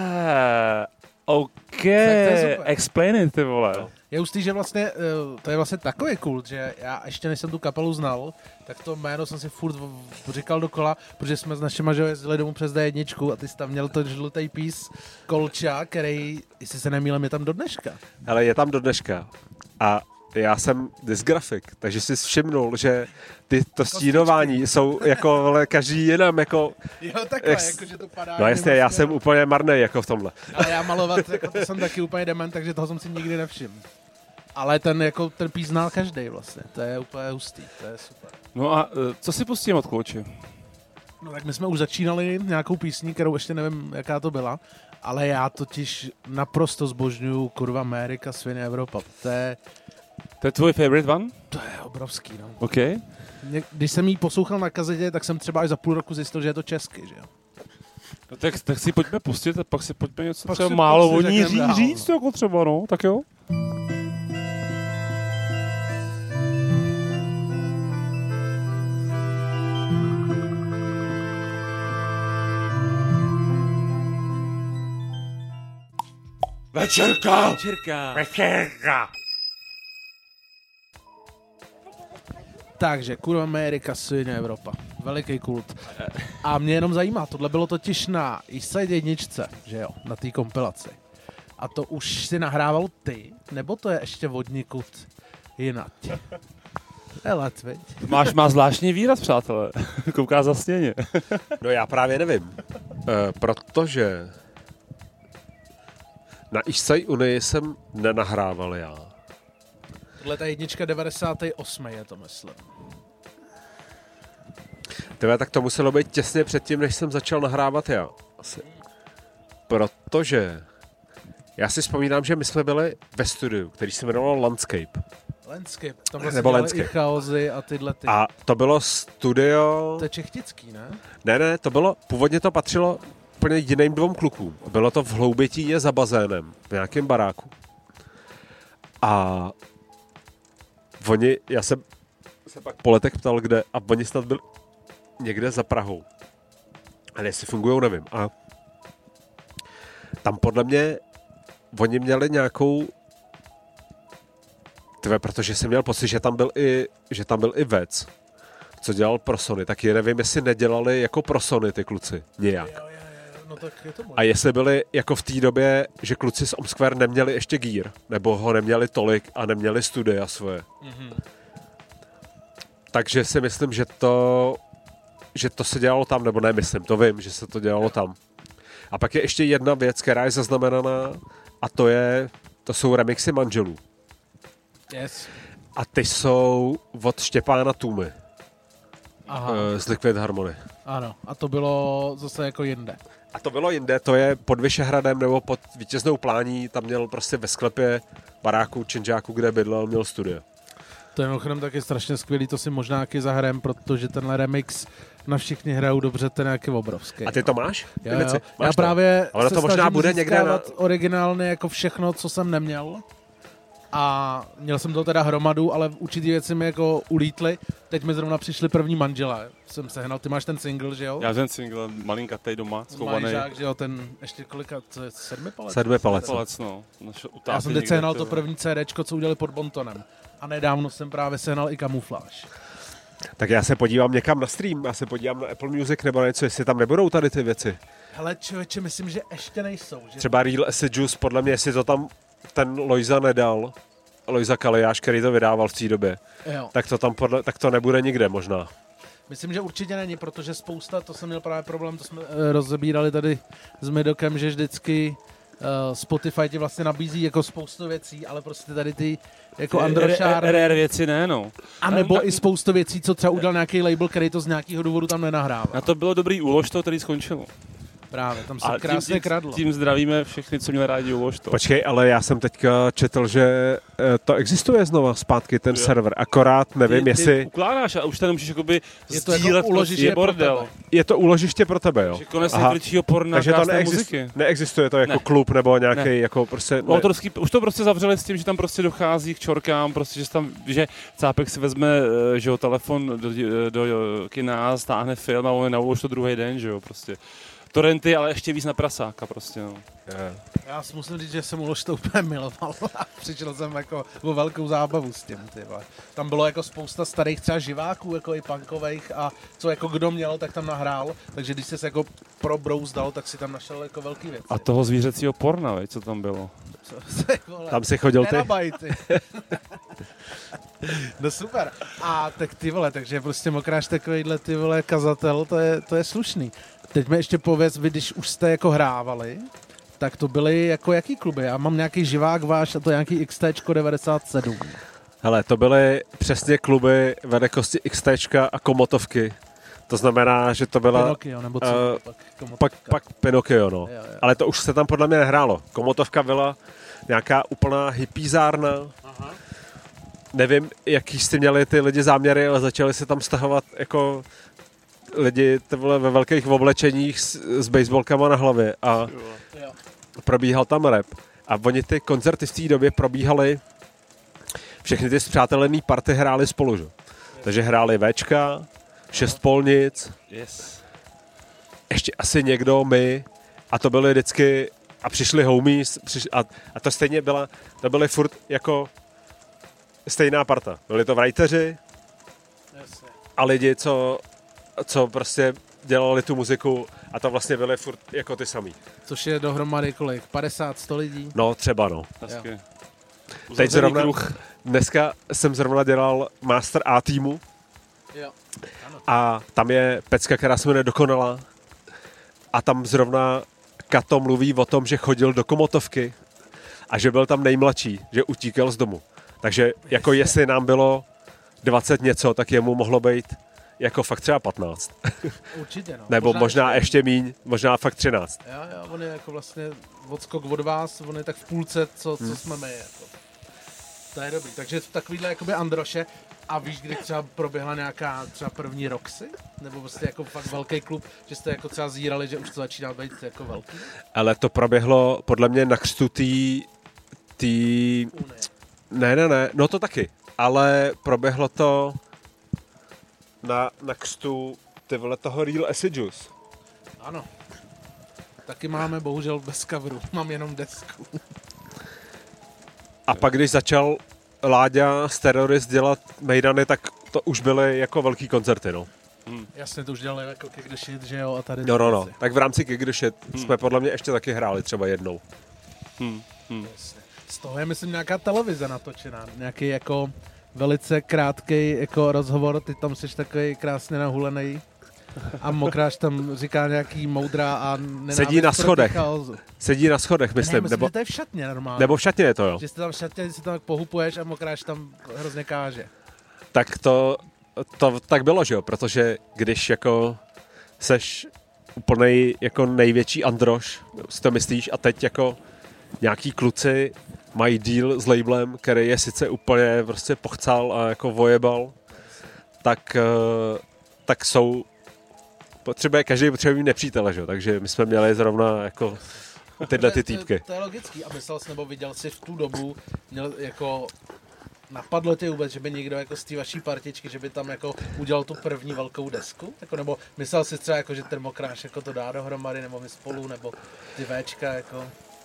OK, explain it, ty vole. No. Je ústý, že vlastně, to je vlastně takový kult, že já ještě než jsem tu kapelu znal, tak to jméno jsem si furt říkal dokola, protože jsme s našima že jezdili domů přes D jedna a ty jsi tam měl ten žlutý pís Kolča, který, jestli se nemýlím, je tam do dneška. Hele, je tam do dneška. A já jsem dysgrafik, takže si všimnul, že ty to stínování jsou jako vole, každý jinam, jako... Jo, takhle, jak, jako, že to padá. No jasně, já jsem úplně marnej jako v tomhle. Ale já malovat, jako to jsem taky úplně dement, takže toho jsem si nikdy nevšiml. Ale ten, jako, ten pís znal každý vlastně, to je úplně hustý, to je super. No a co si pustím od kluči? No tak my jsme už začínali nějakou písní, kterou ještě nevím, jaká to byla, ale já totiž naprosto zbožňuju kurva Amerika, Svině Evropa. To je... To je tvůj favorite one? To je obrovský, no. OK. Když jsem jí poslouchal na kazetě, tak jsem třeba až za půl roku zjistil, že je to česky, že jo. No tak, tak si pojďme pustit a pak si pojďme něco pak třeba si, málo pak o ní říct, dál, říct no. jako třeba, no, tak jo. Večerka! Večerka! Večerka! Takže, kurva Amerika, Svině Evropa. Veliký kult. A mě jenom zajímá, tohle bylo totiž na Eastside jedničce, že jo, na té kompilaci. A to už si nahrával ty, nebo to je ještě od nikud jinak? Hele, viď? Máš, má zvláštní výraz, přátelé. Kouká zasněně. No já právě nevím, e, protože na Eastside Unii jsem nenahrával já. Tohle ta jednička devadesát osm je to, myslím. Tebe, tak to muselo být těsně předtím, než jsem začal nahrávat já. Asi. Protože já si vzpomínám, že my jsme byli ve studiu, který se jmenoval Landscape. Landscape. Tam vlastně Nebo dělali Landscape. i chaozy a tyhle ty. A to bylo studio... To je čechtický, ne? Ne, ne, to bylo, původně to patřilo úplně jiným dvou klukům. Bylo to v Hloubětíně za bazénem, v nějakém baráku. A oni, já jsem se pak po letech ptal, kde, a oni snad byli někde za Prahou. Ale jestli fungujou, nevím. A tam podle mě oni měli nějakou tve, protože jsem měl pocit, že tam byl i, že tam byl i Vec, co dělal pro Sony, tak je nevím, jestli nedělali jako pro Sony ty kluci nějak. Jo, jo, jo, no tak je to možná. A jestli byli jako v té době, že kluci z Omsquare neměli ještě gear, nebo ho neměli tolik a neměli studia svoje. Mm-hmm. Takže si myslím, že to, že to se dělalo tam, nebo ne, myslím, to vím, že se to dělalo tam. A pak je ještě jedna věc, která je zaznamenaná, a to je, to jsou remixy Manželů. Yes. A ty jsou od Štěpána Tůmy. Aha. Z Liquid Harmony. Ano, a to bylo zase jako jinde. A to bylo jinde, to je pod Vyšehradem nebo pod Vítěznou Plání, tam měl prostě ve sklepě baráku Činžáku, kde bydlel, měl studio. To je mimochodem taky strašně skvělý, to si možná taky zahrajem, protože tenhle remix na všichni hrajou dobře, ten je jaký obrovský. A ty to máš? Jo, jo. Máš Já to? právě Ale se to možná snažím bude někde na... získávat originálně jako všechno, co jsem neměl. A měl jsem to teda hromadu, ale určitý věci mi jako ulítly. Teď mi zrovna přišli první Manželé. Jsem sehnal, ty máš ten single, že jo? Já ten single, malinkatej doma, schovaný. Majžák, že jo, ten ještě kolika, co je, sedmi palec? Sedmi palec. Palec, no. Já jsem teď sehnal to první CDčko, co udělali pod Bontonem. A nedávno jsem právě sehnal i Kamufláž. Tak já se podívám někam na stream, já se podívám na Apple Music nebo něco, jestli tam nebudou tady ty věci. Hele, člověče, myslím, že ještě nejsou. Že... Třeba Real Acid Juice, podle mě, jestli to tam ten Lojza nedal, Lojza Kaliáš, který to vydával v té době, jo. tak to tam podle, tak to nebude nikde možná. Myslím, že určitě není, protože spousta, to jsem měl právě problém, to jsme uh, rozebírali tady s Midokem, že vždycky uh, Spotify ti vlastně nabízí jako spoustu věcí, ale prostě tady ty jako Androšár... R R věci ne, no. A nebo i spoustu věcí, co třeba udělal nějaký label, který to z nějakého důvodu tam nenahrává. Na to bylo dobrý úlož to, který skončilo. Právě, tam se A krásně tím, kradlo. Tím zdravíme všechny, co měli rádi úlož to. Počkej, ale já jsem teďka četl, že to existuje znova zpátky, ten jo. server, akorát nevím, ty, jestli... Ty ukládáš a už tam můžeš jakoby je to sdílet, jako uložiště je bordel. Je to úložiště pro tebe, jo? Že konec nejtvrdšího porna takže to krásné neexistuje, muziky. neexistuje to jako Ne. klub nebo nějaký Ne. jako prostě... Ne. Autorský, už to prostě zavřeli s tím, že tam prostě dochází k čorkám, prostě, že tam, že cápek si vezme, že jo, telefon do, do, do kina, stáhne film a on je na úlož to druhý den, že jo, prostě. Torrenty, ale ještě víc na prasáka prostě, no. Je. Já si musím říct, že jsem Ulož to úplně miloval a přišel jsem jako o velkou zábavu s tím, ty vole. Tam bylo jako spousta starých třeba živáků, jako i punkových a co jako kdo měl, tak tam nahrál, takže když jsi se jako probrouzdal, tak si tam našel jako velký věci. A toho zvířecího porna, veď, co tam bylo. Co, ty vole, Tam si chodil ty? terabajty. No super. A tak ty vole, takže prostě Mokráš takovýhle ty vole kazatel, to je, to je slušný. Teď mi ještě pověz, vy když už jste jako hrávali, tak to byly jako jaký kluby? Já mám nějaký živák váš a to je nějaký X T devadesát sedm. Hele, to byly přesně kluby velikosti X T a Komotovky. To znamená, že to byla... Pinokio, nebo co? Uh, pak, pak, pak Pinokio, no. Jo, jo. Ale to už se tam podle mě nehrálo. Komotovka byla nějaká úplná hippízárna. Aha. Nevím, jaký jste měli ty lidi záměry, ale začali se tam stahovat jako lidi tyhle ve velkých oblečeních s, s baseballkama na hlavě a jo. Probíhal tam rap. A oni ty koncerty v té době probíhaly, všechny ty spřátelený party hráli spolu, že? Takže hráli Včka, šest polnic, yes. Ještě asi někdo, my, a to byly vždycky, a přišli homies, přiš, a, a to stejně byla, to byly furt jako stejná parta. Byli to writeři a lidi, co, co prostě dělali tu muziku a to vlastně byly furt jako ty samý. Což je dohromady kolik? padesát sto lidí? No, třeba no. Hezky. Teď zrovna, kruh. Dneska jsem zrovna dělal Master A týmu. Jo. Ano. A tam je pecka, která se jmenuje Dokonalá. A tam zrovna Kato mluví o tom, že chodil do Komotovky a že byl tam nejmladší, že utíkal z domu. Takže jako jestli nám bylo dvacet něco, tak jemu mohlo být jako fakt třeba patnáct. Určitě, no. Nebo možná, možná ještě, ještě míň, možná fakt třináct. Jo, jo, on je jako vlastně odskok od vás, on je tak v půlce, co, co hmm. jsme my. Jako. To je dobrý. Takže takovýhle jakoby Androše. A víš, kdy třeba proběhla nějaká třeba první Roxy? Nebo prostě jako fakt velký klub, že jste jako třeba zírali, že už to začíná být jako velký? Ale to proběhlo podle mě na křtu tý... tý... Ne, ne, ne, no to taky. Ale proběhlo to na, na křtu ty vole toho Real Acid Juice. Ano. Taky máme bohužel bez coveru, mám jenom desku. A pak když začal Láďa z Terrorist dělat mejdany, tak to už byly jako velký koncerty, no. Hmm. Jasně, to už dělali jako Kick the Shit, že jo, a tady... No, no, no, tak v rámci Kick the Shit hmm. jsme podle mě ještě taky hráli třeba jednou. Hmm. Hmm. Z toho je, myslím, nějaká televize natočená, nějaký jako velice krátký jako rozhovor, ty tam jsi takový krásně nahulený a Mokráš tam říká nějaký moudra a nenávist. Sedí na schodech. Chaosu. Sedí na schodech, myslím. Ne, myslím, nebo, že to je v šatně normálně. Nebo v šatně je to, jo. Že jsi tam v šatně, si tam tak pohupuješ a Mokráš tam hrozně káže. Tak to, to tak bylo, že jo, protože když jako seš úplnej jako největší androš, si to myslíš, a teď jako nějaký kluci mají deal s labelem, který je sice úplně prostě pochcal a jako vojebal, tak, tak jsou potřebuje, každý potřebuje nepřítele, že? Takže my jsme měli zrovna jako tyhle ty týpky. To, to, to je logický a myslel jsi, nebo viděl jsi v tu dobu, měl jako napadlo tě vůbec, že by někdo jako z té vaší partičky, že by tam jako udělal tu první velkou desku? Jako, nebo myslel jsi třeba jako, že ten Mokráš jako to dá dohromady, nebo my spolu, nebo ty Včka jako...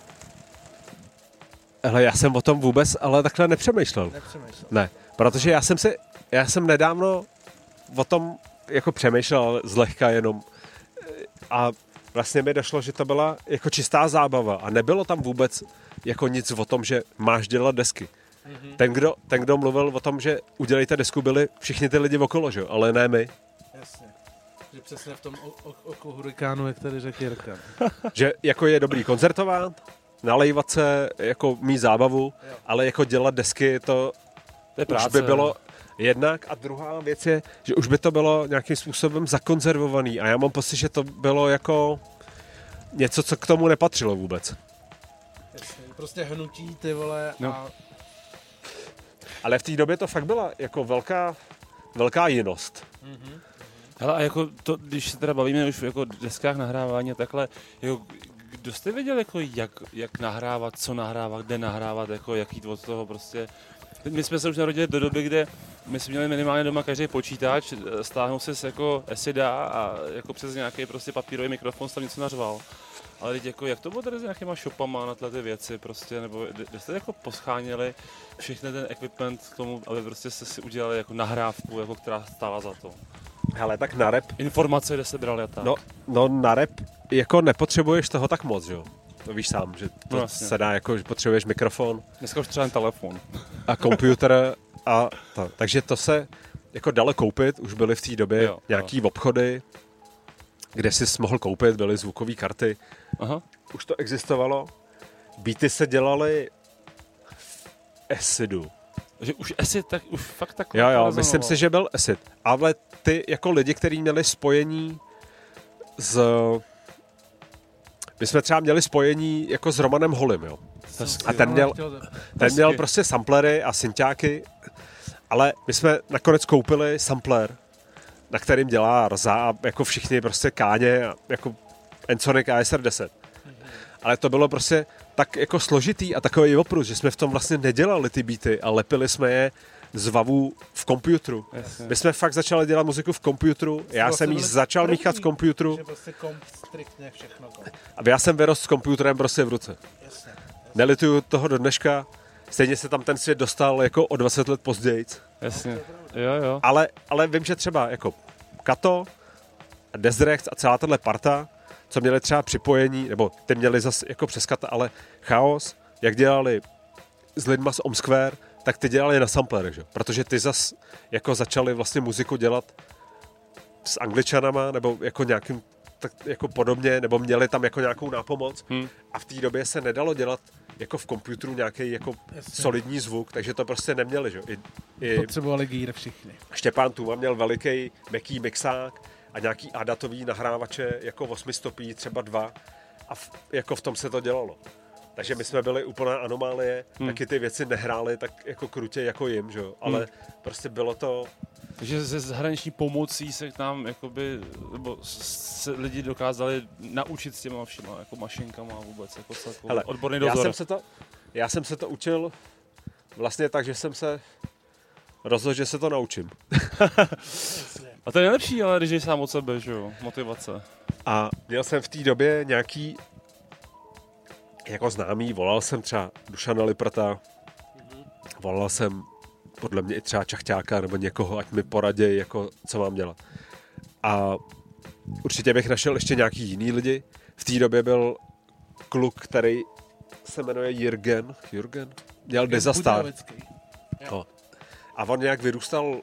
Hele, já jsem o tom vůbec ale takhle nepřemýšlel. Nepřemýšlel. Ne, protože já jsem si, já jsem nedávno o tom jako přemýšlel zlehka jenom a vlastně mi došlo, že to byla jako čistá zábava a nebylo tam vůbec jako nic o tom, že máš dělat desky. Mm-hmm. Ten, kdo, ten, kdo mluvil o tom, že udělejte desku, byli všichni ty lidi okolo, že? Ale ne my. Jasně. Že přesně v tom oku hurikánu, jak tady řekl Jirka. Že jako je dobrý koncertovat, nalejvat se, jako mít zábavu, jo. Ale jako dělat desky, to, to je práce, už by bylo jednak. A druhá věc je, že už by to bylo nějakým způsobem zakonzervovaný. A já mám pocit, že to bylo jako něco, co k tomu nepatřilo vůbec. Jasně, prostě hnutí, ty vole, no. A... Ale v té době to fakt byla jako velká, velká jinost. Mm-hmm. Hele, a jako to, když se teda bavíme už jako deskách nahrávání a takhle, jako kdo jste věděl, jako jak, jak nahrávat, co nahrávat, kde nahrávat, jako jak jít od toho prostě. My jsme se už narodili do doby, kde my jsme měli minimálně doma každý počítač, stáhnout si jako esida a jako přes nějaký prostě papírový mikrofon tam něco nařval. Ale teď jako, jak to bylo tady s nějakýma shopama na tyhle ty věci prostě, nebo kde jste jako poscháněli všechny ten equipment k tomu, aby prostě jste si udělali jako nahrávku, jako která stála za to. Hele, tak na rap... Informace, kde se brali a tak. No, no na rap jako nepotřebuješ toho tak moc, jo. To víš sám, že to no, se dá jako, že potřebuješ mikrofon. Dneska už třeba jen telefon. A počítač a to, takže to se jako dalo koupit, už byly v té době jo, nějaký jo. obchody, kde jsi mohl koupit, byly zvukové karty. Aha. Už to existovalo. Beaty se dělaly v Acidu. Že už Acid, tak už fakt takhle. Jo, jo, myslím si, že byl Acid. Ale ty jako lidi, kteří měli spojení s... My jsme třeba měli spojení jako s Romanem Holim, jo. A ten měl, ten měl prostě samplery a synťáky, ale my jsme nakonec koupili sampler, na kterým dělá Rza a jako všichni prostě Káně, jako Ensoniq A S R deset. Ale to bylo prostě tak jako složitý a takový oprus, že jsme v tom vlastně nedělali ty beaty a lepili jsme je z vavu v komputeru. Jasně. My jsme fakt začali dělat muziku v komputeru, já jsem ji začal první, míchat z komputeru. Prostě komp, striktně všechno. A já jsem vyrost s komputerem prostě v ruce. Jasně, jasně. Nelituju toho do dneška, stejně se tam ten svět dostal jako o dvacet let později. Jasně, jo, jo. Ale, ale vím, že třeba jako Kato, Desrex a celá tahle parta, co měli třeba připojení, nebo ty měli zase jako přes Kata, ale Chaos, jak dělali s lidma z Om Square, tak ty dělali na samplerech, že? Protože ty zas jako začali vlastně muziku dělat s Angličanama, nebo jako nějakým tak jako podobně, nebo měli tam jako nějakou nápomoc hmm. a v té době se nedalo dělat jako v komputeru nějaký jako Jasně. solidní zvuk, takže to prostě neměli, že? I, i potřebovali gear všichni. Štěpán Tuma měl veliký meký mixák a nějaký adatový nahrávače jako osmistopí, třeba dva a v, jako v tom se to dělalo. Takže my jsme byli úplná anomálie, hmm. taky ty věci nehrály tak jako krutě jako jim, že? Ale hmm. prostě bylo to... Takže ze zahraniční pomocí se k nám jakoby, nebo se lidi dokázali naučit s těma všema jako mašinkama vůbec, jako celkový odborný dozor. Já jsem, se to, já jsem se to učil vlastně tak, že jsem se rozhodl, že se to naučím. A to je nejlepší, ale když jsi sám od sebe, že jo, motivace. A měl jsem v té době nějaký jako známý, volal jsem třeba Dušana Liprta, volal jsem podle mě i třeba Čachťáka nebo někoho, ať mi poradí, jako, co mám dělat. A určitě bych našel ještě nějaký jiný lidi. V té době byl kluk, který se jmenuje Jürgen. Jürgen? Měl Dezastar. No. A on nějak vyrůstal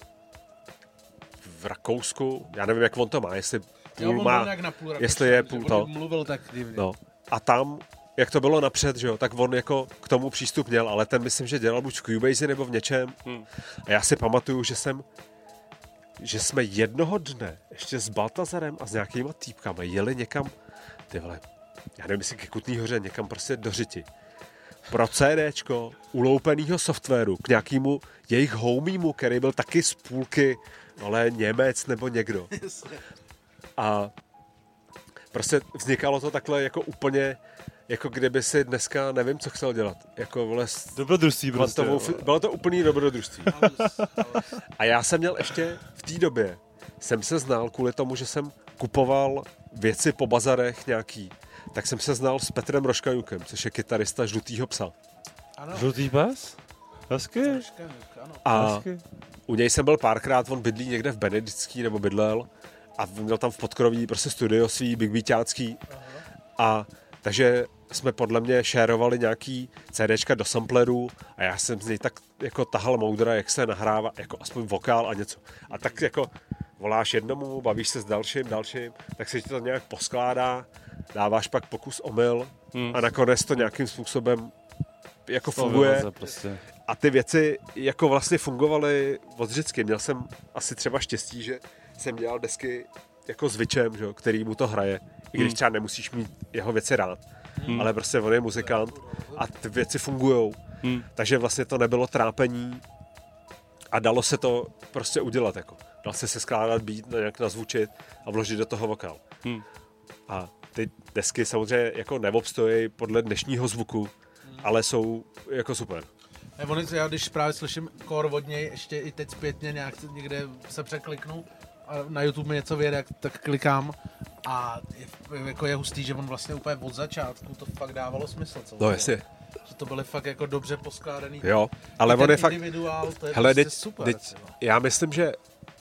v Rakousku. Já nevím, jak on to má, jestli půl jo, má, půl jestli je půl to. Mluvil tak divně. No. A tam, jak to bylo napřed, že jo, tak on jako k tomu přístup měl, ale ten myslím, že dělal buď v Cubase nebo v něčem. Hmm. A já si pamatuju, že jsem že jsme jednoho dne ještě s Baltazarem a s nějakýma týpkama jeli někam, ty vole, já nevím, jestli ke Kutný Hoře, někam prostě do Řiti. Pro CDčko uloupenýho softwaru k nějakému jejich homímu, který byl taky z půlky, ale Němec nebo někdo. A prostě vznikalo to takhle jako úplně, jako kdyby si dneska nevím, co chtěl dělat. Jako vole... Dobrodružství prostě. Bylo to úplný dobrodružství. A já jsem měl ještě v té době, jsem se znal kvůli tomu, že jsem kupoval věci po bazarech nějaký, tak jsem se znal s Petrem Roškaňukem, což je kytarista Žlutýho psa. Ano. Žlutý pes? Hezky. A Hezky. U něj jsem byl párkrát, on bydlí někde v Benedický nebo bydlel a měl tam v Podkroví prostě studio svý, big beatácký. A takže jsme podle mě šérovali nějaký CDčka do samplerů a já jsem z něj tak jako tahal moudra, jak se nahrává, jako aspoň vokál a něco. A tak jako voláš jednomu, bavíš se s dalším, dalším, tak se ti to nějak poskládá, dáváš pak pokus omyl hmm. a nakonec to nějakým způsobem jako funguje. Prostě. A ty věci jako vlastně fungovaly od vždycky. Měl jsem asi třeba štěstí, že jsem dělal desky jako s Vičem, že, který mu to hraje, i když hmm. třeba nemusíš mít jeho věci rád. Hmm. Ale prostě on je muzikant a ty věci fungujou. Hmm. Takže vlastně to nebylo trápení a dalo se to prostě udělat. Jako. Dal se se skládat beat, nějak nazvučit a vložit do toho vokál. Hmm. A ty desky samozřejmě jako neobstojí podle dnešního zvuku, hmm. ale jsou jako super. Nebo já když právě slyším kor od něj, ještě i teď zpětně nějak někde se překliknu a na YouTube mi něco vyjede, tak klikám a je, jako je hustý, že on vlastně úplně od začátku to fakt dávalo smysl. Co no jasně. Že to byly fakt jako dobře poskládaný. Jo, ale on je fakt... To je hele, prostě teď, super. Teď, já myslím, že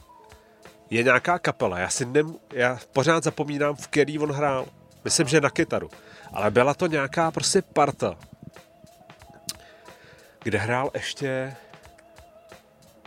je nějaká kapela, já si nem, já pořád zapomínám, v který on hrál. Myslím, Aha. že na kytaru. Ale byla to nějaká prostě parta, kde hrál ještě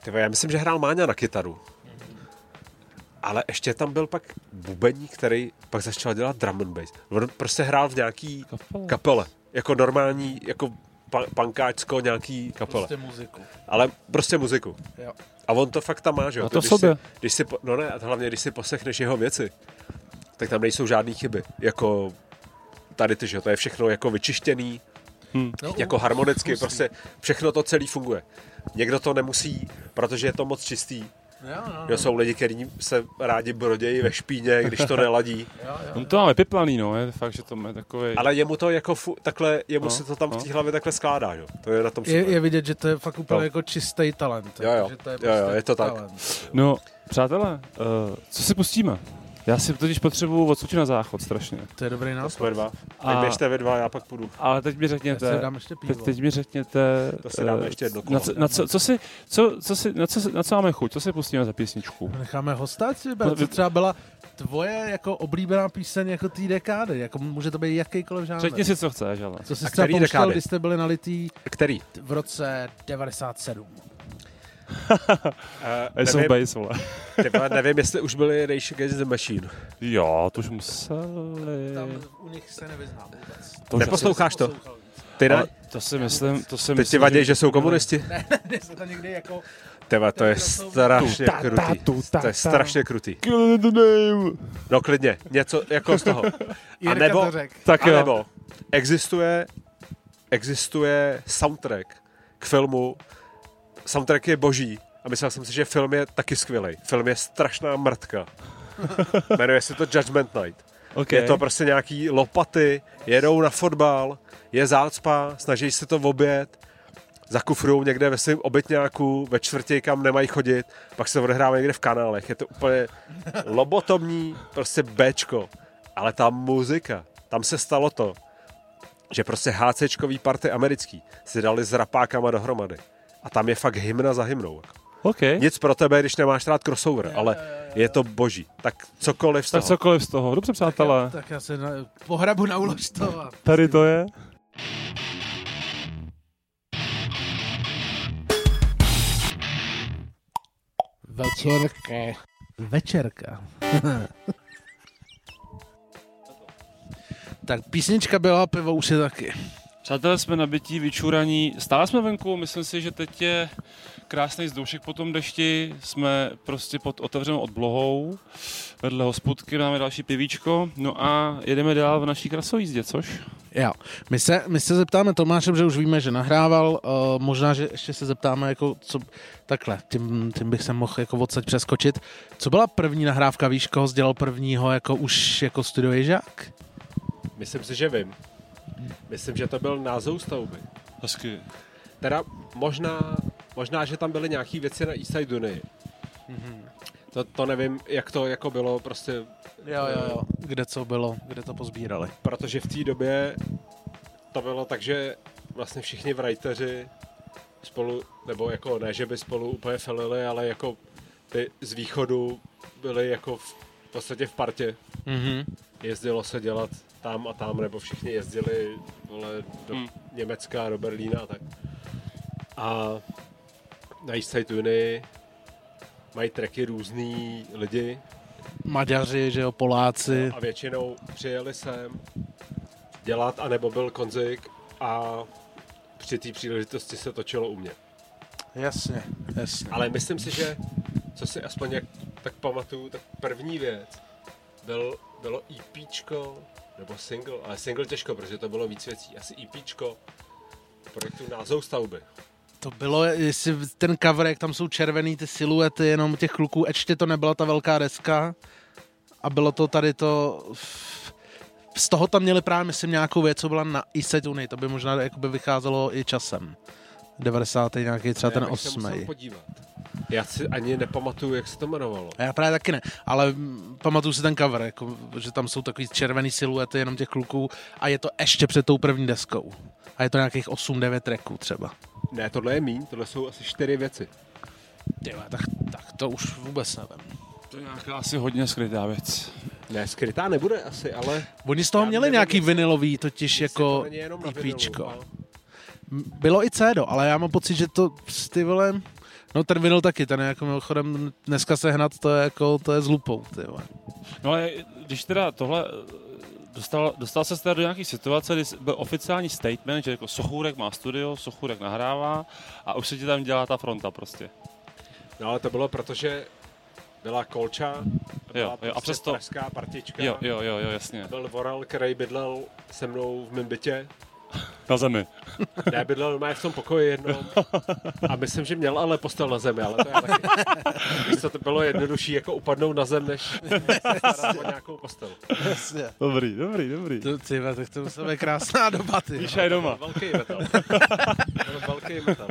Tyvo, já myslím, že hrál Máňa na kytaru. Ale ještě tam byl pak bubeník, který pak začal dělat drum and bass. On prostě hrál v nějaký kapele. kapele. Jako normální, jako pa- punkáčsko nějaký kapele. Prostě muziku. Ale prostě muziku. Jo. A on to fakt tam má, že jo? A to když sobě. Si, když si, no ne, a hlavně, když si poslechneš jeho věci, tak tam nejsou žádný chyby. Jako tady ty, že jo? To je všechno jako vyčištěný, hmm. jako harmonicky, musí. Prostě všechno to celý funguje. Někdo to nemusí, protože je to moc čistý. Jo, no, no. Jsou lidi, kteří se rádi brodějí ve špíně, když to neladí. Jo, jo. On to máme piplaný, no, je fakt, že to má takový. Ale jemu to jako fu, takhle, jemu no, se to tam no. v té hlavě takhle skládá, jo. To je na tom super. Je, je vidět, že to je fakt úplně no. jako čistý talent. Jo, jo, že to je, jo, jo, je to tak. Talent. No, přátelé, uh, co si pustíme? Já si totiž potřebuju odsud na záchod strašně. To je dobrý nápad. Jsme dva. Tak běžte vy dva, já pak půjdu. Ale teď mi řekněte, teď, teď mi řekněte, to si dáme ještě jedno kolo. Na co, na co, co si, co, co si, na co, na co máme chuť? Co si pustíme za písničku? Necháme hosta, co třeba byla tvoje jako oblíbená píseň jako té dekády? Jako může to být jakýkoliv žánr. Řekni si, co chceš, ale. Co jsi třeba pouštěl, když jste byli nalitý který? v roce devadesát sedm. uh, Ace of Base, vole. Tyba, nevím, jestli už byli Rage Against the Machine. Jo, to už museli. Tam u nich se nevyznám vůbec. To Neposloucháš to? Ty ne? To si myslím, to si Teď myslím, ti vadí, že, že jsou komunisti? Ne, ne, se to někdy jako... Tyba, to je strašně krutý. To je strašně krutý. No klidně, něco jako z toho. A nebo, tak a nebo existuje, existuje soundtrack k filmu. Soundtrack je boží a myslel jsem si, že film je taky skvělej. Film je strašná mrtka. Jmenuje se to Judgment Night. Okay. Je to prostě nějaký lopaty, jedou na fotbal, je zácpa, snaží se to obět, zakufrujou někde ve svém obytňáku, ve čtvrtě kam nemají chodit, pak se odehrávají někde v kanálech. Je to úplně lobotomní, prostě béčko. Ale ta muzika, tam se stalo to, že prostě hácečkový party americký si dali s rapákama dohromady. A tam je fakt hymna za hymnou. Okay. Nic pro tebe, když nemáš rád crossover, ale je to boží. Tak cokoliv z toho. Tak cokoliv z toho. Dobře, přátelé. Tak já, tak já se na, pohrabu na ulož to. A... Tady to je. Večerka. Večerka. Tak písnička byla, pivo už je taky. Přátelé, jsme nabití, vyčuraní. Stále jsme venku, myslím si, že teď je krásný zdoušek po tom dešti. Jsme prostě pod otevřenou oblohou. Vedle hospodky máme další pivíčko. No a jedeme dál v naší krasojízdě, což? Jo. My se, my se zeptáme Tomáše, že už víme, že nahrával. Uh, možná, že ještě se zeptáme, jako co... Takhle, tím, tím bych se mohl jako odsaď přeskočit. Co byla první nahrávka, víš, koho sdělal prvního jako už jako studio Ježák? Myslím si, že vím. Myslím, že to byl Názov stavby. Hezky. Teda možná, možná, že tam byly nějaký věci na Eastside Duny. Mm-hmm. To, to nevím, jak to jako bylo prostě... Jo, jo, jo. Kde co bylo, kde to pozbírali. Protože v té době to bylo tak, že vlastně všichni writeři spolu, nebo jako ne, že by spolu úplně felili, ale jako ty z východu byli jako v podstatě v partě. Mm-hmm. Jezdilo se dělat tam a tam, nebo všichni jezdili vole, do hmm. Německa, do Berlína a tak. A na Eastside Duny mají tracky různý lidi. Maďaři, že jo, Poláci. No, a většinou přijeli sem dělat, anebo byl konzik a při té příležitosti se točilo u mě. Jasně, jasně. Ale myslím si, že co si aspoň jak tak pamatuju, tak první věc byl, bylo EPčko, nebo single, ale single těžko, protože to bylo víc věcí. Asi EPčko projektu Názov stavby. To bylo, jestli ten cover, jak tam jsou červený ty siluety jenom těch kluků, ještě to nebyla ta velká deska a bylo to tady to... Z toho tam měli právě, myslím, nějakou věc, co byla na Eastside Duny, to by možná jakoby vycházelo i časem. devadesátý nějaký, třeba ten osmý. Já si ani nepamatuju, jak se to jmenovalo. Já právě taky ne, ale pamatuju si ten cover, jako, že tam jsou takový červený siluety jenom těch kluků a je to ještě před tou první deskou. A je to nějakých osm devět tracků třeba. Ne, tohle je míň, tohle jsou asi čtyři věci. Tyhle, tak, tak to už vůbec nevím. To je nějaká asi hodně skrytá věc. Ne, skrytá nebude asi, ale... Oni z toho měli nějaký vinilový, totiž jako EPčko. Bylo i C D, ale já mám pocit, že to ty vole... No ten vinyl taky, ten je jako mimochodem dneska sehnat, to je jako, to je s lupou, ty vole. No ale když teda tohle, dostal, dostal se teda do nějaké situace, kdy byl oficiální statement, že jako Sochůrek má studio, Sochůrek nahrává a už se ti tam dělá ta fronta prostě. No ale to bylo, protože byla Kolča, byla jo, jo, prostě a přesto pražská partička. Jo, jo, jo, jo, jasně. Byl Vorel, který bydlel se mnou v mém bytě. Na zemi. Ne, bydlel normálně v tom pokoji jednou. A myslím, že měl ale postel na zemi, ale to je taky. Víš co, to bylo jednodušší jako upadnout na zem, než starat o nějakou postel. Jasně. Dobrý, dobrý, dobrý. To, ty, tak to musela být krásná doba, ty. Víš, je doma. Velký metal. Byl velký metal.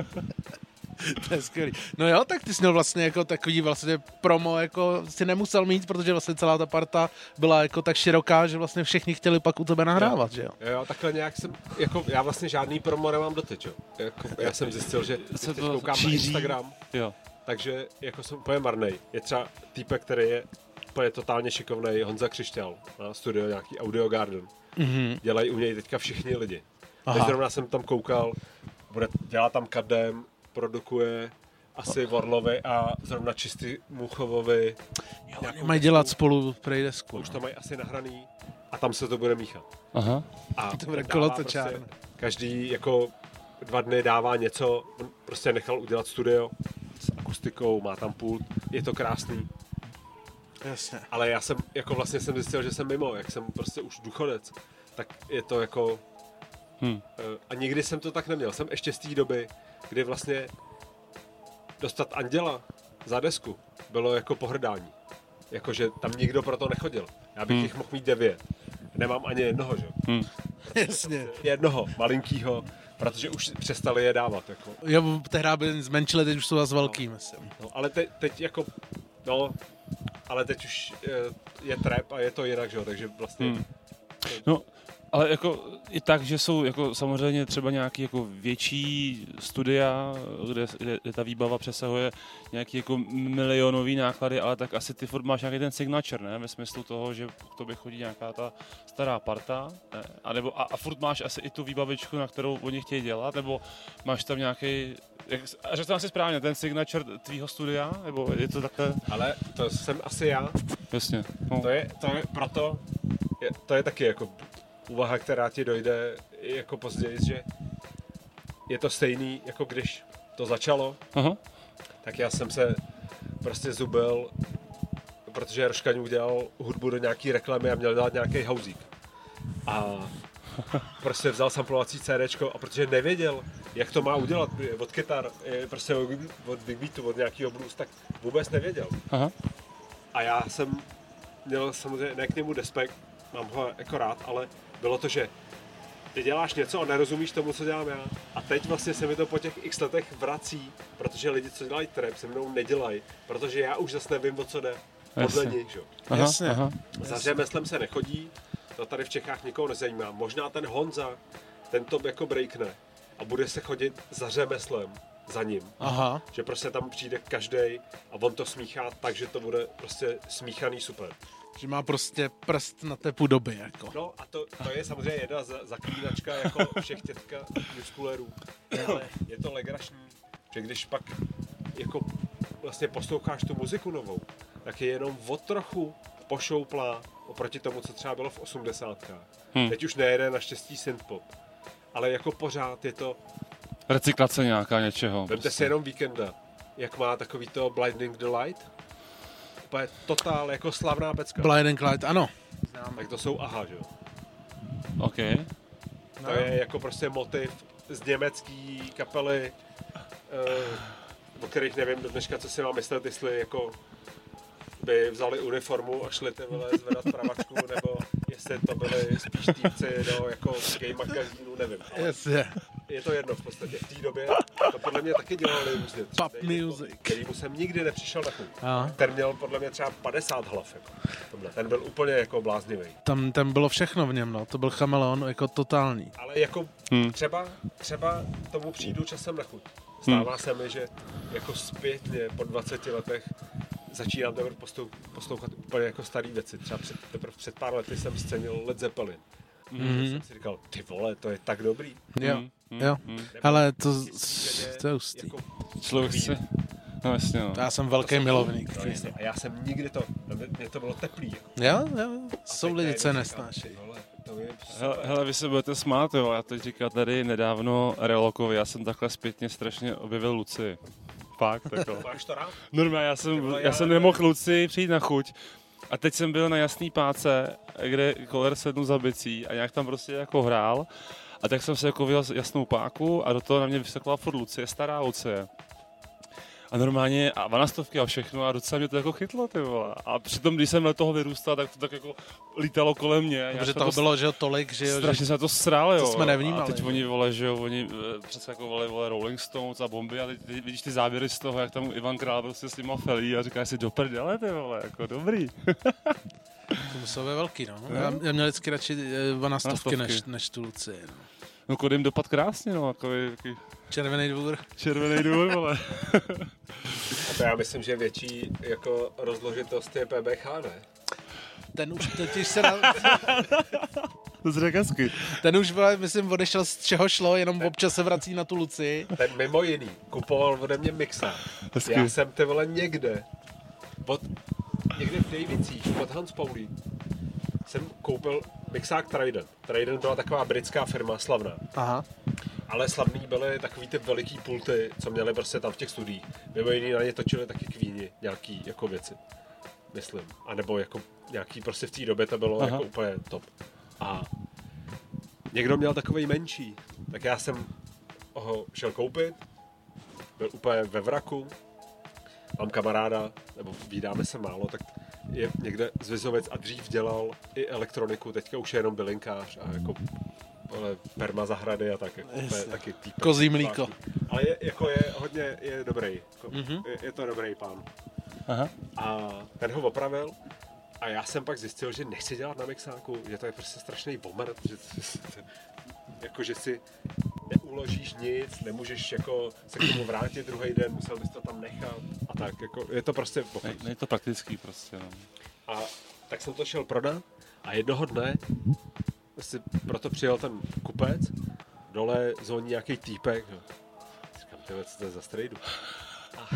To je skvělý. No jo, tak ty jsi měl vlastně jako takový vlastně promo, jako si nemusel mít, protože vlastně celá ta parta byla jako tak široká, že vlastně všichni chtěli pak u tebe nahrávat, že jo? Jo, takhle nějak jsem, jako já vlastně žádný promo nemám doteď, jo. Jako, já jsem zjistil, že se teď to koukám šíří. na Instagram, Jo. takže jako jsem úplně marnej. Je třeba týpek, který je úplně totálně šikovnej, Honza Křišťál, na studio nějaký Audio Garden. Mhm. Dělají u něj teďka všichni lidi. Aha. Teď zrovna jsem tam koukal, bude, dělá tam Kadem, produkuje asi Vorlovi a zrovna Čistý Muchovovi. Jo, oni mají dělat spolu prej desku. Už to mají asi nahraný a tam se to bude míchat. Aha. A To bude dává kolotočárna. prostě každý jako dva dny dává něco, on prostě nechal udělat studio s akustikou, má tam pult, je to krásný. Jasně. Ale já jsem, jako vlastně jsem zjistil, že jsem mimo, jak jsem prostě už důchodec, tak je to jako... Hm. A nikdy jsem to tak neměl. Jsem ještě z té doby, kdy vlastně dostat Anděla za desku bylo jako pohrdání. Jakože tam nikdo pro to nechodil. Já bych Hmm. jich mohl mít devět. Nemám ani jednoho, že? Hm. Jasně. Jednoho, malinkýho, protože už přestali je dávat. Jako. Jo, tehdy by zmenšili, teď už jsou zase velký, myslím. No, ale te, teď jako, no, ale teď už je, je trap a je to jinak, že jo, takže vlastně... Hm. No, ale jako i tak, že jsou jako samozřejmě třeba nějaký jako větší studia, kde, kde, kde ta výbava přesahuje nějaký jako milionový náklady, ale tak asi ty furt máš nějaký ten signature, ne? Ve smyslu toho, že k tobě chodí nějaká ta stará parta, ne? A, nebo, a, a furt máš asi i tu výbavičku, na kterou oni chtějí dělat, nebo máš tam nějaký, jak, a řekl jsem asi správně, ten signature tvýho studia, nebo je to takhle? Ale to jsem asi já. Jasně. No. To je, to je proto, je, to je taky jako úvaha, která ti dojde jako později, že je to stejný, jako když to začalo, Aha. tak já jsem se prostě zubil, protože Roškaň udělal hudbu do nějaký reklamy a měl dělat nějaký housík. A prostě vzal samplovací CDčko a protože nevěděl, jak to má udělat od kytar, prostě od big beatu, od nějakého blues, tak vůbec nevěděl. Aha. A já jsem měl samozřejmě ne k němu despekt, mám ho jako rád, ale bylo to, že ty děláš něco a nerozumíš tomu, co dělám já. A teď vlastně se mi to po těch x letech vrací, protože lidi, co dělají trap, se mnou nedělají, protože já už zase nevím, o co jde. Podle Jasně. nich, že? Aha, Jasně. aha. Za řemeslem se nechodí, to tady v Čechách nikoho nezajímá. Možná ten Honza, ten to jako breakne a bude se chodit za řemeslem, za ním. Aha. Že prostě tam přijde každej a on to smíchá tak, že to bude prostě smíchaný super. Že má prostě prst na tepu doby, jako. No a to, to je samozřejmě jedna za- zaklínačka jako všech tětka muskulerů. Ale je to legrační, že když pak jako vlastně posloucháš tu muziku novou, tak je jenom o trochu pošouplá oproti tomu, co třeba bylo v osmdesátkách. Hmm. Teď už nejede naštěstí synthpop, ale jako pořád je to, Recyklace nějaká něčeho. vemte si jenom Víkenda, jak má takový to Blinding the Light, úplně totál jako slavná pecka. Blinding Light, ano. Tak to jsou Aha, že jo? OK. To je jako prostě motiv z německý kapely, uh, o kterých nevím do dneška, co si mám myslet, jestli jako by vzali uniformu a šli ty vole zvedat pravačku, nebo jestli to byli spíš týpci do jako gay magazínu, nevím. Ale Jasně. je to jedno v podstatě. V té době to podle mě taky dělali různě. Pop music. Kterýmu jsem nikdy nepřišel na chuť. Aha. Ten měl podle mě třeba padesát hlav. Jako. Tohle. Ten byl úplně jako bláznivý. Tam, tam bylo všechno v něm, no. To byl chameleon jako totální. Ale jako Hmm. třeba, třeba tomu přijdu časem na chuť. Stává hmm. se mi, že jako zpětně po dvaceti letech začínám teprve postou, poslouchat úplně jako starý věci. Třeba před, teprve před pár lety jsem scenil Led Zeppelin. Mm-hmm. Jsem si říkal, ty vole, to je tak dobrý. Jo, Hmm. jo. Hmm. Ale to, Zjistí, že to je hustý. Jako Člověk Queen, chce. No jasně, no. Já jsem velký milovník. No, jasně. A já jsem nikdy to, mě to bylo teplý. Jo, jo, jsou lidi, co nesnášejí. Hele, hele, vy se budete smát, jo, já teď říkal tady nedávno Relokovi, já jsem takhle zpětně strašně objevil Luci. Fakt, takhle. Máš to rád? Normálně, já jsem, já jsem nemohl Luci přijít na chuť. A teď jsem byl na Jasný páce, kde Koller sednul za bicí a nějak tam prostě jako hrál. A tak jsem se jako vyjel Jasnou páku a do toho na mě vysekla furt Lucie, stará Lucie. A normálně a vanastovky a všechno a docela mě to jako chytlo, ty vole. A přitom, když jsem na toho vyrůstal, tak to tak jako lítalo kolem mě. Protože toho to bylo, že jo, tolik, že jo. Strašně že... se to srál, jo. To jsme nevnímali. A teď oni, vole, že jo, oni přece jako vole, vole Rolling Stones a bomby a teď, teď vidíš ty záběry z toho, jak tam Ivan Král prostě s nima felí a říkáš si do prdele, ty vole, jako dobrý. To muselo být velký, no. Já, já měl vždycky radši vanastovky než, než tu Lucii, no. No Kodym dopad krásně, no, takový, takový... Červený dvůr. Červený dvůr, vole. A to já myslím, že větší jako rozložitost je P B H, ne? Ten už totiž se... Na... To jsi řekl hezky. Ten už, myslím, odešel z čeho šlo, jenom občas se vrací na tu Lucii. Ten mimo jiný kupoval ode mě mixer. Hezky. Já jsem ty vole někde, pod, někde v Davicích, pod Hans Paulí, jsem koupil mixák Trident. Trident byla taková britská firma, slavná. Aha. Ale slavný byly takový ty veliký pulty, co měli prostě tam v těch studiích. Mimo jiný na ně točili taky Queeni, nějaký jako věci, myslím. A nebo jako nějaký prostě v té době to bylo. Aha. Jako úplně top. A někdo měl takovej menší, tak já jsem ho šel koupit, byl úplně ve vraku, mám kamaráda, nebo vídáme se málo, tak je někde z Vizovec a dřív dělal i elektroniku, teďka už je jenom bylinkář a jako ale perma zahrady a tak, jako úplně, taky týpek. Kozí mlíko. Ale je, jako je hodně, je dobrý, jako, mm-hmm. je, je to dobrý pán. Aha. A ten ho opravil a já jsem pak zjistil, že nechci dělat na mixáku, že to je prostě strašný bomrt, že, jako, že si neuložíš nic, nemůžeš jako se k tomu vrátit druhý den, musel bys to tam nechat a tak, jako, je to prostě ne, ne je to praktický prostě, no. A tak jsem to šel prodat a jednoho dne si proto přijel ten kupec, dole zvoní nějaký týpek, jo. Říkám, tyhle, co to je za strejdu? A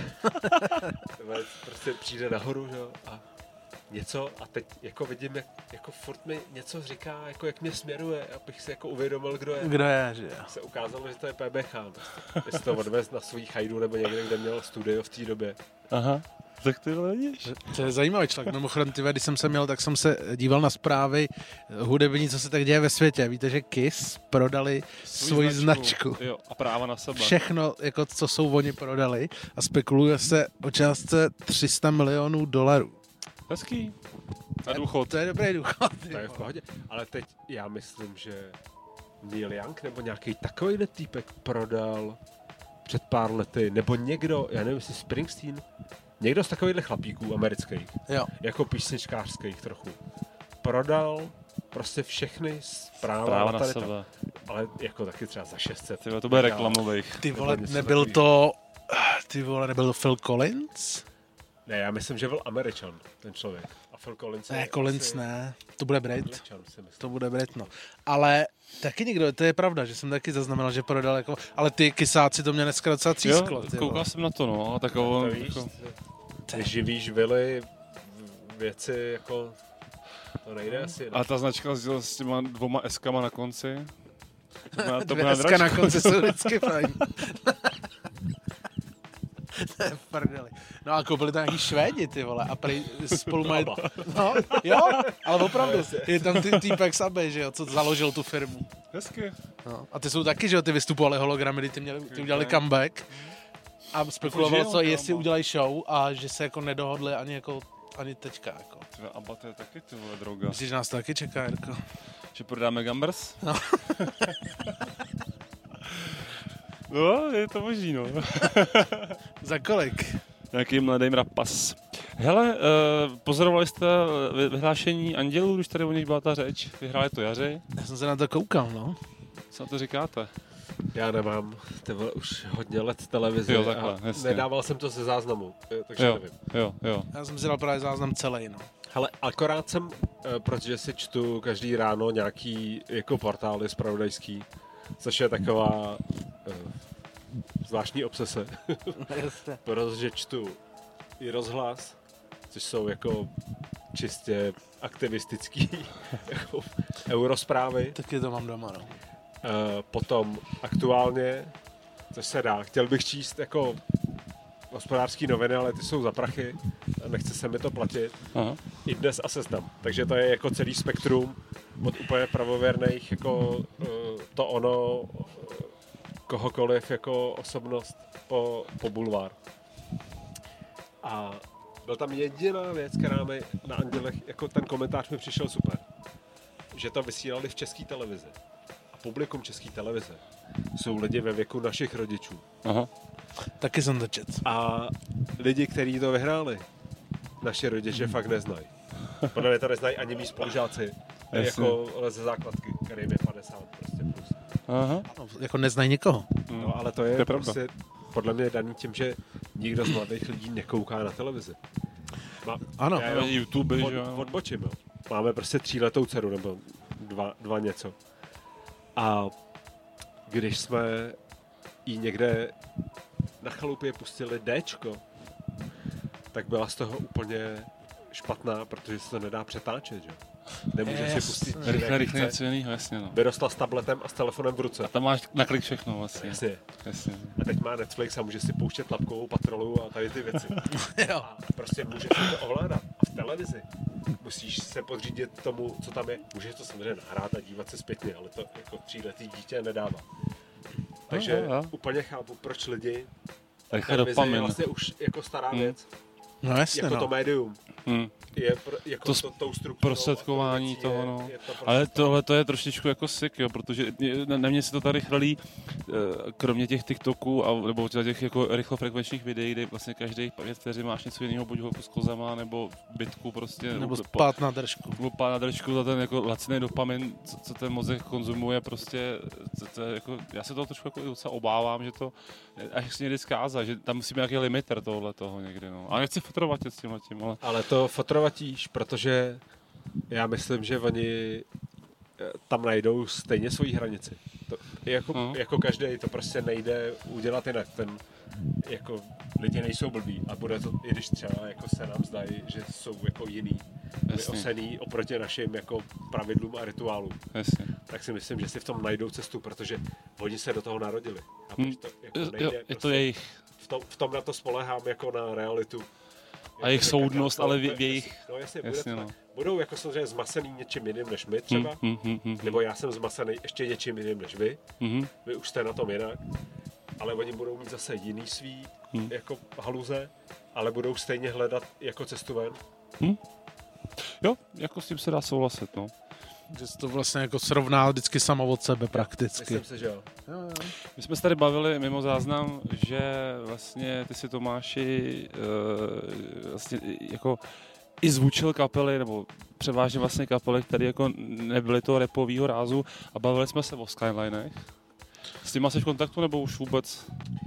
tyhle, prostě přijde nahoru, jo, a něco a teď jako vidím, jak jako furt mi něco říká, jako jak mě směruje, abych si jako uvědomil, kdo je. Kdo je, že jo. Se ukázalo, že to je P B H, prostě. Jestli to odvez na svůj chajdu nebo někde, kde měl studio v té době. Aha. Tak ty vidíš. To je zajímavý člověk. Mimochodem, ty, když jsem se měl, tak jsem se díval na zprávy hudební, co se tak děje ve světě. Víte, že Kiss prodali svoji značku. značku. Jo, a práva na sebe. Všechno, jako co jsou oni prodali a spekuluje se o částce tři sta milionů dolarů. Hezký. A důchod. To je dobrý důchod. To je v pohodě. Ale teď já myslím, že Neil Young nebo nějaký takovýhle týpek prodal před pár lety, nebo někdo, já nevím, jestli Springsteen, někdo z takovýchhle chlapíků amerických, jo. jako písničkářských trochu, prodal prostě všechny práva, práva na tady sebe. Tam, ale jako taky třeba za šest set. Ty vole, to bude reklamových. Ty vole, nebyl to, ty vole, nebyl to Phil Collins? Ne, já myslím, že byl Američan, ten člověk. A Phil Collins Ne, Collins asi... ne, to bude Brit. To bude Brit, no. Ale taky někdo, to je pravda, že jsem taky zaznamenal, že prodal jako, ale ty kysáci to mě dneska docela třísklo. Jo, koukal jsem na to, no, a takovou... To víš, jako... ty živíš vily, věci, jako, to nejde asi. No. A ta značka s těma dvoma eskama na konci? To má, to Dvě eska na konci jsou vždycky fajn. To je v prdeli. No a koupili tam nějaký Švédi, ty vole, a prej spolu mají... No, jo, ale opravdu, je tam ty týpek Sabe, že jo, co založil tu firmu. Hezky. No, a ty jsou taky, že jo, ty vystupovali hologramy, kdy ty, měli, ty udělali comeback a spekuloval, co jestli udělají show a že se jako nedohodli ani jako, ani teďka, jako. Tyhle, Abba, to je taky, ty vole, droga. Myslíš, že nás to taky čeká, Jirko? Že prodáme Gambers? No. No, je to možný, no. Za kolik? Nějaký mladý rapas. Hele, uh, pozorovali jste vyhlášení Andělů, když tady o nich byla ta řeč? Vyhráli to jaři? Já jsem se na to koukal, no. Co na to říkáte? Já nemám, to bylo už hodně let televize jo, takhle, a jasně. nedával jsem to ze záznamu, takže jo, nevím. Jo, jo. Já jsem si dal právě záznam celý, no. Hele, akorát jsem, protože si čtu každý ráno nějaký jako portály zpravodajský, což je taková uh, zvláštní obsese, protože čtu i rozhlas, což jsou jako čistě aktivistický jako eurozprávy. Taky to mám doma, no. E, potom aktuálně, což se dá, chtěl bych číst jako hospodářský noviny, ale ty jsou za prachy a nechce se mi to platit. Aha. I Dnes a Seznam. Takže to je jako celý spektrum od úplně pravověrných jako to ono kohokoliv jako osobnost po, po bulvár. A byl tam jediná věc, která mi na Andělech, jako ten komentář mi přišel super. Že to vysílali v České televizi. A publikum České televize jsou lidi ve věku našich rodičů. Aha. Taky jsem to čet. A lidi, kteří to vyhráli, naši rodiče fakt neznají. Podle mě to neznají ani mý spolužáci. Jako ze základky, kterým je padesát prostě plus. Aha. No, jako neznají nikoho. No, ale to je, to je prostě podle mě daný tím, že nikdo z mladých lidí nekouká na televizi. Má, Ano. já YouTube, od, že jo. odbočím, jo. Máme prostě tříletou dceru, nebo dva, dva něco. A když jsme jí někde na chalupě pustili Dčko, tak byla z toho úplně špatná, protože se to nedá přetáčet, že? Nemůže Yes. si pustit Rychle, rychle něco jiného, jasně, no. Vyrostla s tabletem a s telefonem v ruce. A tam máš na klik všechno, vlastně. Jasně. Jasně. A teď má Netflix a může si pouštět Lapkovou patrolu a tady ty věci. Jo. A prostě může si to ovládat. A v televizi musíš se podřídit tomu, co tam je. Můžeš to samozřejmě nahrát a dívat se zpětně, ale to jako tříletý dítě nedává. Takže no, no. úplně chápu, proč lidi Rychle televize je dopamin. vlastně už jako stará Hmm. věc. No jasně, Jako no. to médium. Hmm. Je pr, jako To to, to, tou strukturou. Prostředkování a tou věcí toho, no. je, je to prostě Ale tohle to je trošičku jako sick, jo, protože na, na mě se to tady chrlí, eh, kromě těch TikToků a, nebo těch jako rychlofrekvenčních videí, kde vlastně každých pět vteřin máš něco jiného, buď ho s kozama, nebo bitku prostě. Nebo po- spát na držku. Nebo pár na držku za ten jako laciný dopamin, co, co ten mozek konzumuje, prostě, to, to je jako, já se toho trošku jako docela obávám, že to až někdy zkázá, že tam musí být nějaký limiter tohle toho někdy, no. A nechci fotrovat s tím letím, ale... Ale to fotrovatíš, protože já myslím, že oni tam najdou stejně svoji hranici. To, jako, uh-huh. jako každý, to prostě nejde udělat jinak. Ten, jako, lidi nejsou blbí a bude to, i když třeba jako se nám zdají, že jsou jako jiný, vyosený oproti našim jako pravidlům a rituálům. Jasně. Tak si myslím, že si v tom najdou cestu, protože oni se do toho narodili. A Hmm. to, jako Jo, nejde, jo, je to prostě, jejich. v, tom, v tom na to spolehám jako na realitu. A jejich Jako soudnost, to- ale v, to- v jejich... No jasně, Jasně, bude no. to, budou jako samozřejmě zmasený něčím jiným než my třeba, Hmm, hmm, hmm, nebo já jsem zmasený ještě něčím jiným než vy, hmm, vy už jste na tom jinak, ale oni budou mít zase jiný svý Hmm. jako haluze, ale budou stejně hledat jako cestu ven. hmm. Jo, jako s tím se dá souhlasit, no. Že se to vlastně jako srovná vždycky samo od sebe prakticky. Myslím si, že jo. Jo, jo. My jsme se tady bavili mimo záznam, že vlastně ty si Tomáši uh, vlastně jako i zvučil kapely, nebo převážně vlastně kapely, které jako nebyly toho rapovýho rázu a bavili jsme se o Skylinech. S tím jsi v kontaktu nebo už vůbec?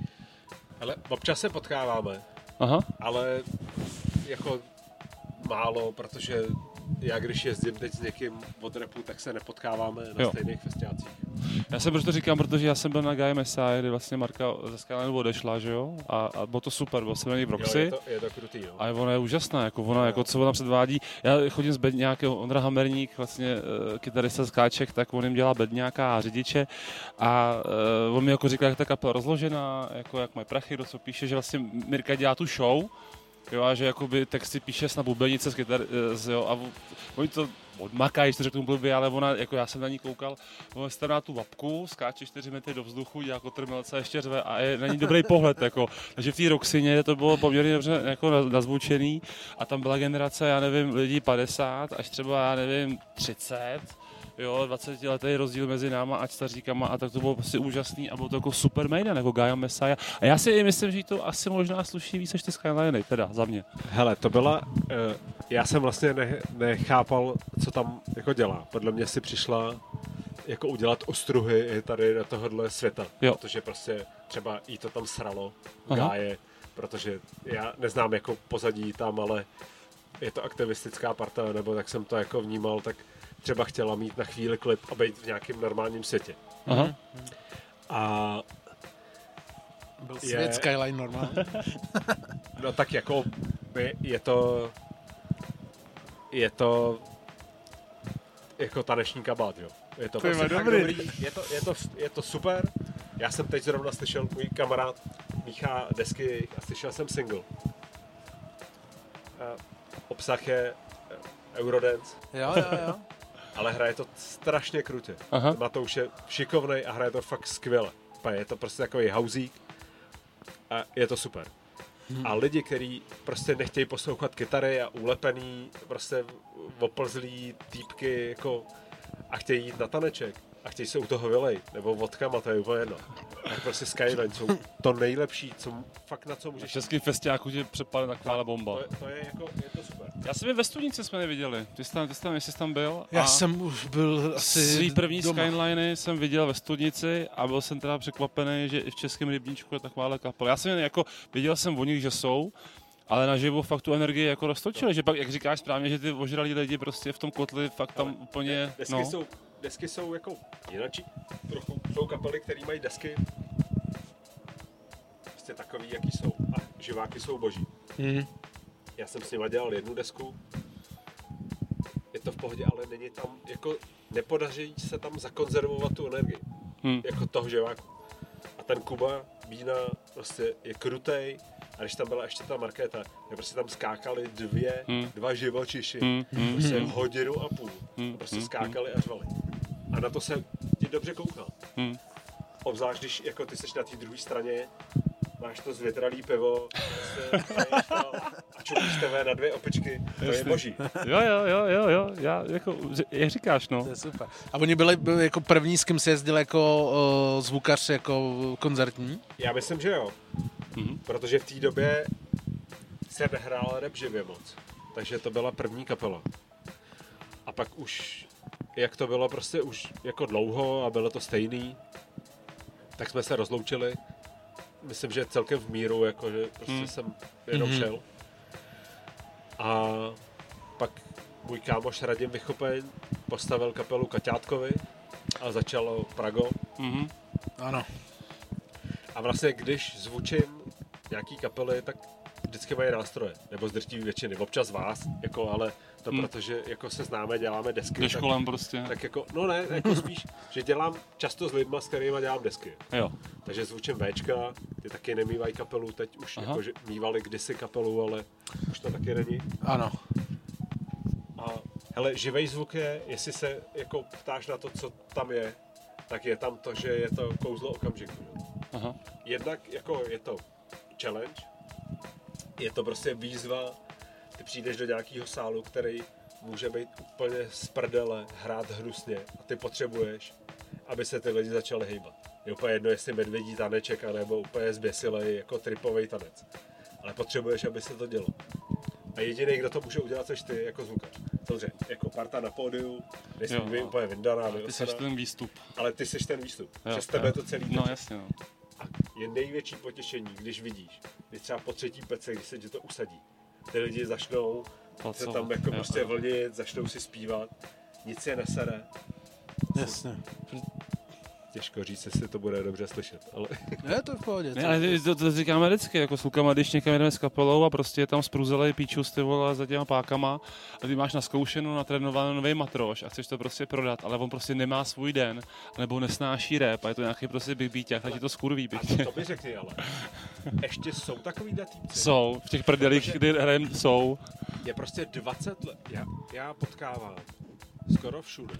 Ale občas se potkáváme, Aha, ale jako málo, protože já když jezdím teď s někým od rapu, tak se nepotkáváme na Jo. stejných festiácích. já jsem proč to říkám, protože já jsem byl na Guy Messiah, kdy vlastně Marka ze Skylinu odešla, že jo? A, a bylo to super, byl jsem na ní v Jo, Roxy. je to, je to krutý, no. A ona je úžasná, jako ona, jako co ona předvádí. Já chodím z Bedňákého, Ondra Hamerník, vlastně uh, kytarista z Káček, tak on jim dělá Bedňáka a řidiče. A uh, on mi jako říká, jak ta kapela rozložená, jako jak mají prachy, do co píše, že vlastně Mirka dělá tu show, jo, a že jakoby texty píše na bubenice z kytar, uh, jo, a oni to odmakají, když to řeknu blbě, ale ona, jako já jsem na ní koukal, ona se na tu vapku, skáče čtyři metry do vzduchu, dělá kotrmelce a ještě řve a je na ní dobrý pohled, jako. Takže v té Roxyně to bylo poměrně dobře jako nazvučený a tam byla generace, já nevím, lidí padesát až třeba, já nevím, třicet, jo, dvacetiletý rozdíl mezi náma a staříkama a tak to bylo prostě úžasný a bylo to jako super mejdan, jako Gaia Messiah. A já si i myslím, že to asi možná sluší víc než ty Skyliny, teda za mě. Hele, to byla, uh, já jsem vlastně ne, nechápal, co tam jako dělá. Podle mě si přišla jako udělat ostruhy tady do tohohle světa. Jo. Protože prostě třeba jí to tam sralo, Aha. Gáje, protože já neznám jako pozadí tam, ale je to aktivistická parta, nebo tak jsem to jako vnímal, tak třeba chtěla mít na chvíli klip a být v nějakém normálním světě. Aha. A Byl Je- svět Skyline normálně. No tak jako by je to je to jako taneční kabát, jo. Je to Ty prostě vole, fakt dobrý. dobrý, je to, je, to, je to super. Já jsem teď zrovna slyšel, můj kamarád míchá desky a slyšel jsem single. A obsah je Eurodance, Jo, jo, jo. ale hraje to strašně krutě. Aha. Matouš je šikovnej a hraje to fakt skvěle. Je to prostě takový housík a je to super. Hmm. A lidi, kteří prostě nechtějí poslouchat kytary a ulepený, prostě oplzlý týpky jako a chtějí jít na taneček a chtějí se u toho vylejt, nebo vodkama, to je úplně jedno. Tak prostě Skyline jsou to nejlepší, co fakt na co V můžeš... českým festiáku ti přepadne taková bomba. To je, to je jako, je to super. Já jsem je ve Studnici jsme neviděli. Ty jsi tam, ty jsi tam, jestli jsi tam byl. Já a jsem už byl asi svý první doma. Skyliny jsem viděl ve Studnici a byl jsem teda překvapený, že i v Českém rybníčku je takováhle kapela. Já jsem jen jako, viděl jsem o nich, že jsou, ale naživo fakt tu energii jako roztočili, že pak, jak říkáš správně, že ty ožralí lidi prostě v tom kotli fakt tam Ale úplně, desky, no. jsou, desky jsou jako jinačí, trochu jsou kapely, které mají desky prostě takový, jaký jsou a živáky jsou boží. Mm. Já jsem s nima dělal jednu desku, je to v pohodě, ale není tam, jako nepodaří se tam zakonzervovat tu energii, Hmm. jako toho živáku. A ten Kuba, Bína, prostě je krutej, a když tam byla ještě ta Markéta, tak prostě tam skákali dvě, Hmm. dva živočiši, Hmm, hmm, prostě hmm. hodinu a půl, Hmm, a prostě hmm, skákali a řvali. A na to se ti dobře koukal. Hmm. Obzvlášť, když jako ty seš na té druhé straně, máš to zvětralý pivo, prostě, to, a čumíš tebe na dvě opičky, to je Jasně. boží. Jo, jo, jo, jo, jo, já jako, jak říkáš, no. To je super. A oni byli, byli jako první, s kým se jezdil jako uh, zvukař, jako koncertní? Já myslím, že jo, Mhm. protože v té době se nehrál rap živě moc, takže to byla první kapela. A pak už, jak to bylo prostě už jako dlouho a bylo to stejný, tak jsme se rozloučili. Myslím, že celkem v míru, jakože prostě Hmm. jsem jenom Mhm. šel. A pak můj kámoš Radim Vychopeň postavil kapelu Kaťátkovi a začalo Prago. Mhm. Ano. A vlastně, když zvučím nějaký kapely, tak vždycky mají nástroje, nebo z drtivé většiny, občas vás, jako, ale to Hmm. protože jako se známe, děláme desky, Jdeš tak, kolem prostě. tak jako, no ne, jako spíš, že dělám často s lidma, s kterými dělám desky. Jo. Takže zvučím Véčka, ty taky nemývají kapelu, teď už Aha. jako, že mývali kdysi kapelu, ale už to taky není. Ano. A hele, živej zvuk je, jestli se jako ptáš na to, co tam je, tak je tam to, že je to kouzlo okamžiku. Jo. Aha. Jednak jako je to challenge, je to prostě výzva, ty přijdeš do nějakého sálu, který může být úplně z prdele, hrát hnusně a ty potřebuješ, aby se ty lidi začali hejbat. Je úplně jedno, jestli medvědí taneček, anebo úplně zběsilej jako tripový tanec. Ale potřebuješ, aby se to dělo. A jediný, kdo to může udělat, jsi ty jako zvukař. Samozřejmě, jako parta na pódiu, nejsi Jo, vy no. úplně vyndaná, Ty jsi vyosená, ten výstup. ale ty jsi ten výstup. Jo, Přes tebe jo. to celý No teče. jasně, no. A je největší potěšení, když vidíš, když třeba po třetí pece, když se ti to usadí. Ty lidi začnou se Pracovat. tam jako Jo, prostě jo. vlnit, začnou si zpívat, nic je nesere. Jasně. Těžko říct, jestli to bude dobře slyšet, ale Je to v pohodě. Ne, ale to, to říkáme vždycky, jako s klukama, když někam jdeme s kapelou a prostě je tam spruzelej píčus, ty vole, za těma pákama a ty máš naskoušenou, natrénovanou nový matroš a chceš to prostě prodat, ale on prostě nemá svůj den, nebo nesnáší rap a je to nějaký prostě big beaták, tak ti to skurví a pěkně. to mi řekni ale. Ještě jsou takový týpci. Jsou, v těch prdelích, Protože- kdy hrajem, jsou. Je prostě dvacet let. Já, já potkávám skoro všude.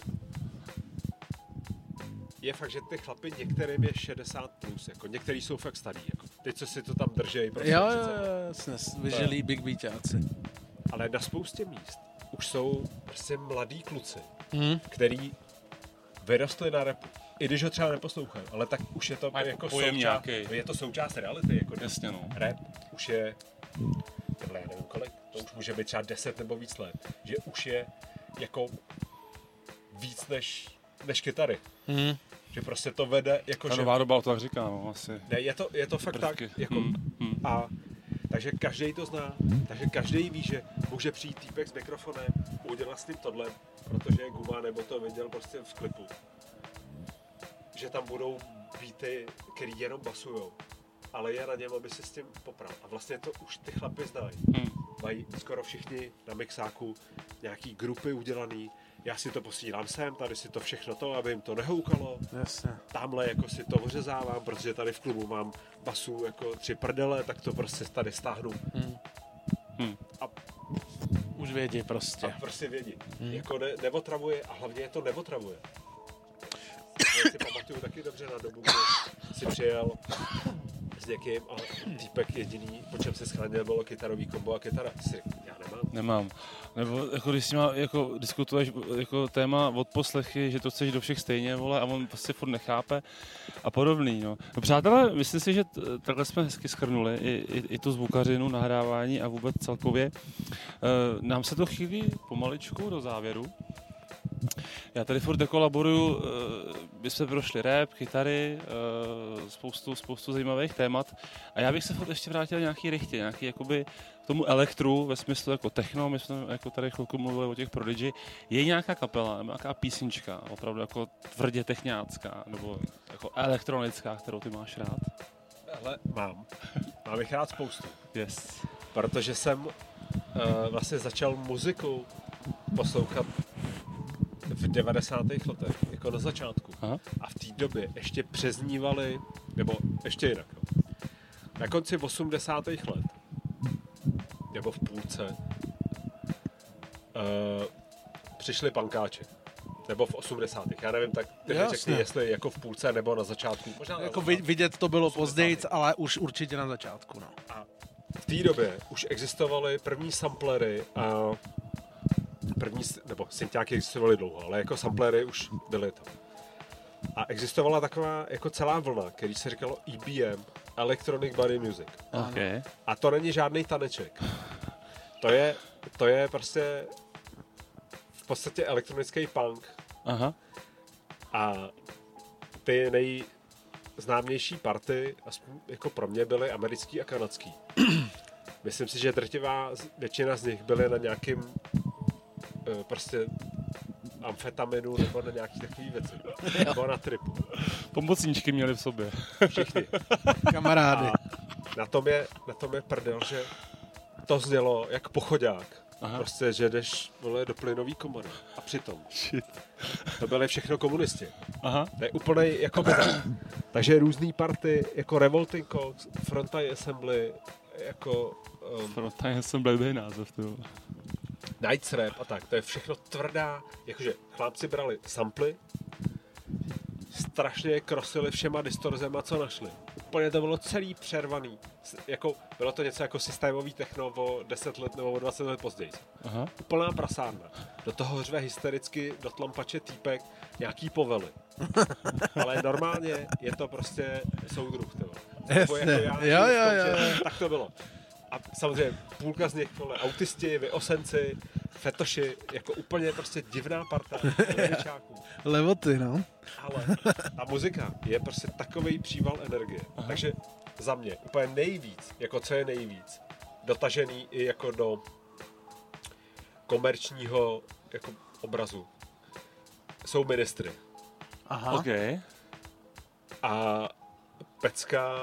Je fakt, že ty chlapi některým je šedesát plus, jako některý jsou fakt starý, jako ty, co si to tam držej, prostě Jo, jo, třicet let. jo, jasně. Vyžilí big beatáci. Ale na spoustě míst už jsou prostě mladí kluci, Hm? který vyrostli na rapu. I když ho třeba neposlouchají, ale tak už je to Mají jako pojem součást, nějaký. je to součást reality, jako Jasně, no. rap už je, tohle já nevím kolik, to už může být třeba deset nebo víc let, že už je jako víc než, než kytary. Hm? Že prostě to vede, jako Ta že... nová doba to tak říká, no, asi. Ne, je to, je to fakt Prvky. tak, jako... Hmm, hmm. A takže každý to zná, takže každý ví, že může přijít týpek s mikrofonem, udělat s tím tohle, protože je guma, nebo to viděl prostě v klipu. Že tam budou beaty, který jenom basujou. ale je na něm, aby si s tím popral. A vlastně to už ty chlapy znají. Hmm. Mají skoro všichni na mixáku nějaký grupy udělaný. Já si to posílám sem, tady si to všechno to, aby jim to nehoukalo. Jasně. Tamhle jako si to ořezávám, protože tady v klubu mám basů jako tři prdele, tak to prostě tady stáhnu. Hmm. Hmm. A, Už vědí prostě. a prostě vědí. Hmm. Jako ne, neotravuje a hlavně je to neotravuje. Já si pamatuju taky dobře na dobu, kdy si přijel s někým a týpek jediný, po čem se schránil, bylo kytarový kombo a kytara. Si, já nemám. Nemám. Nebo jako když s nima jako diskutuješ jako téma odposlechy, že to chceš do všech stejně, vole, a on prostě furt nechápe a podobný, no. No přátelé, myslím si, že t- takhle jsme hezky shrnuli i, i, i tu zvukařinu, nahrávání a vůbec celkově. E, nám se to chýlí pomaličku do závěru. Já tady furt dekolaboruju, my jsme prošli rap, kytary, spoustu, spoustu zajímavých témat a já bych se furt ještě vrátil nějaký rychtě, nějaký jakoby tomu elektru ve smyslu jako techno, my jsme jako tady chvilku mluvili o těch Prodigy. Je nějaká kapela nebo nějaká písnička, opravdu jako tvrdě techňácká nebo jako elektronická, kterou ty máš rád? Hele, mám. Mám jich rád spoustu. Yes. Protože jsem uh, vlastně začal muziku poslouchat v devadesátých letech, jako na začátku. Aha. A v té době ještě přeznívali, nebo ještě jinak, no. Na konci osmdesátých let, nebo v půlce, uh, přišli pankáči. Nebo v osmdesátých. Já nevím, tak ty mi řekni, jestli jako v půlce nebo na začátku. Možná Jako na začátku. Vidět to bylo později, ale už určitě na začátku. No. A v té době už existovaly první samplery a první, nebo synťáky existovaly dlouho, ale jako samplery už byly tam. A existovala taková jako celá vlna, který se říkalo E B M, Electronic Body Music. Okay. A to není žádný taneček. To je, to je prostě v podstatě elektronický punk. Aha. A ty nejznámější party, aspoň jako pro mě, byly americký a kanadský. Myslím si, že drtivá většina z nich byly na nějakým prostě amfetaminu nebo na nějaký takový věci. Nebo na tripu. Pomocníčky měli v sobě. Všichni. Kamarády. A na tom je, na tom je prdel, že to znělo jak pochodák. Aha. Prostě, že jdeš vole, do plynový komory. A přitom. Shit. To byli všechno komunisti. Aha. To je úplnej jako bezak. Takže různý party, jako Revolting Cocks, Frontline Assembly, jako... Um, Frontline Assembly byl název, to. Nights Rap a tak. To je všechno tvrdá, jakože chlápci brali samply, strašně krosili všema distorzema, co našli. Úplně to bylo celý přervaný. Jako, bylo to něco jako systémový techno o deset let nebo o dvacet let později. Aha. Úplná prasárna. Do toho řve hystericky do tlampače týpek nějaký povely. Ale normálně je to prostě soudruh. Jako já, jo, jo, jo. Tak to bylo. A samozřejmě půlka z nich, vole, autisti, vyosenci, fetoši, jako úplně prostě divná parta levičáků. Levoty, no. Ale ta muzika je prostě takovej příval energie. Aha. Takže za mě úplně nejvíc, jako co je nejvíc, dotažený i jako do komerčního jako obrazu, jsou Ministry. Aha. Okay. A pecka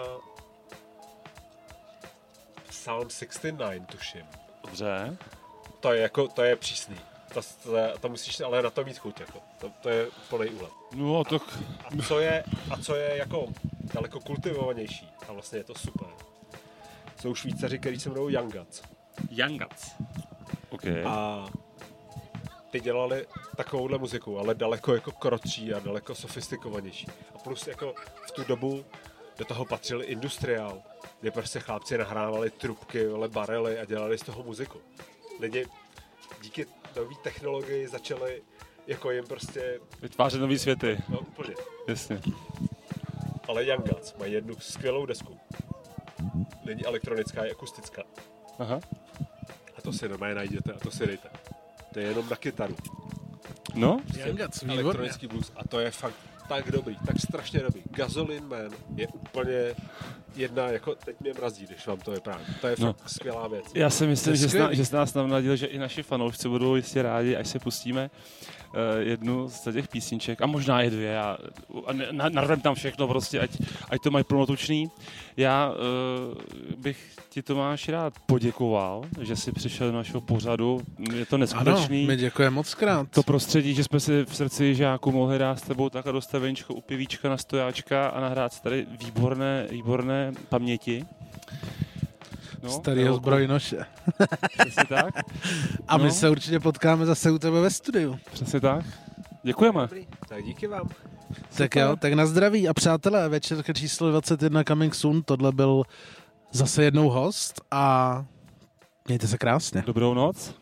Psalm šedesát devět, tuším. Dobře. To je jako, to je přísný. To, to, to musíš ale na to mít chuť, jako. To, to je plný úlet. No, tak... A, a, co je, a co je jako daleko kultivovanější, a vlastně je to super, jsou Švýcaři, kteří se jmenují Young Guts. Young Guts. Okay. A ty dělali takovouhle muziku, ale daleko jako krotší a daleko sofistikovanější. A plus jako v tu dobu do toho patřil industriál, kde prostě chlapci nahrávali trubky, barely a dělali z toho muziku. Lidi díky nové technologii začali jako jim prostě... vytvářet nový světy. No úplně. Jasně. Ale Young Guts mají jednu skvělou desku. Není elektronická, je akustická. Aha. A to si normálně najděte a to si dejte. To je jenom na kytaru. No? Young Guts, elektronický blues a to je fakt tak dobrý, tak strašně dobrý. Gasoline Man je úplně jedna, jako teď mě mrazí, když vám to vyprávím. To je no. fakt skvělá věc. Já si myslím, že jsi, že jsi nás navnadil, že i naši fanoušci budou jistě rádi, až se pustíme. jednu z těch písniček, a možná i dvě, a, a narvem tam všechno prostě, ať, ať to mají plnotučný. Já uh, bych ti, Tomáš, rád poděkoval, že jsi přišel do našeho pořadu, je to neskutečný. Ano, my děkujeme moc krát. To prostředí, že jsme si v srdci žáků mohli dát s tebou takhle do stavěníčko u pivíčka na stojáčka a nahrát si tady výborné, výborné paměti. No, Starýho zbrojnoše. Přesně tak. A my no. se určitě potkáme zase u tebe ve studiu. Přesně tak. Děkujeme. Dobrý, tak díky vám. Tak jo, tak na zdraví. A přátelé, večerka číslo dvacet jedna Coming Soon, tohle byl zase jednou host a mějte se krásně. Dobrou noc.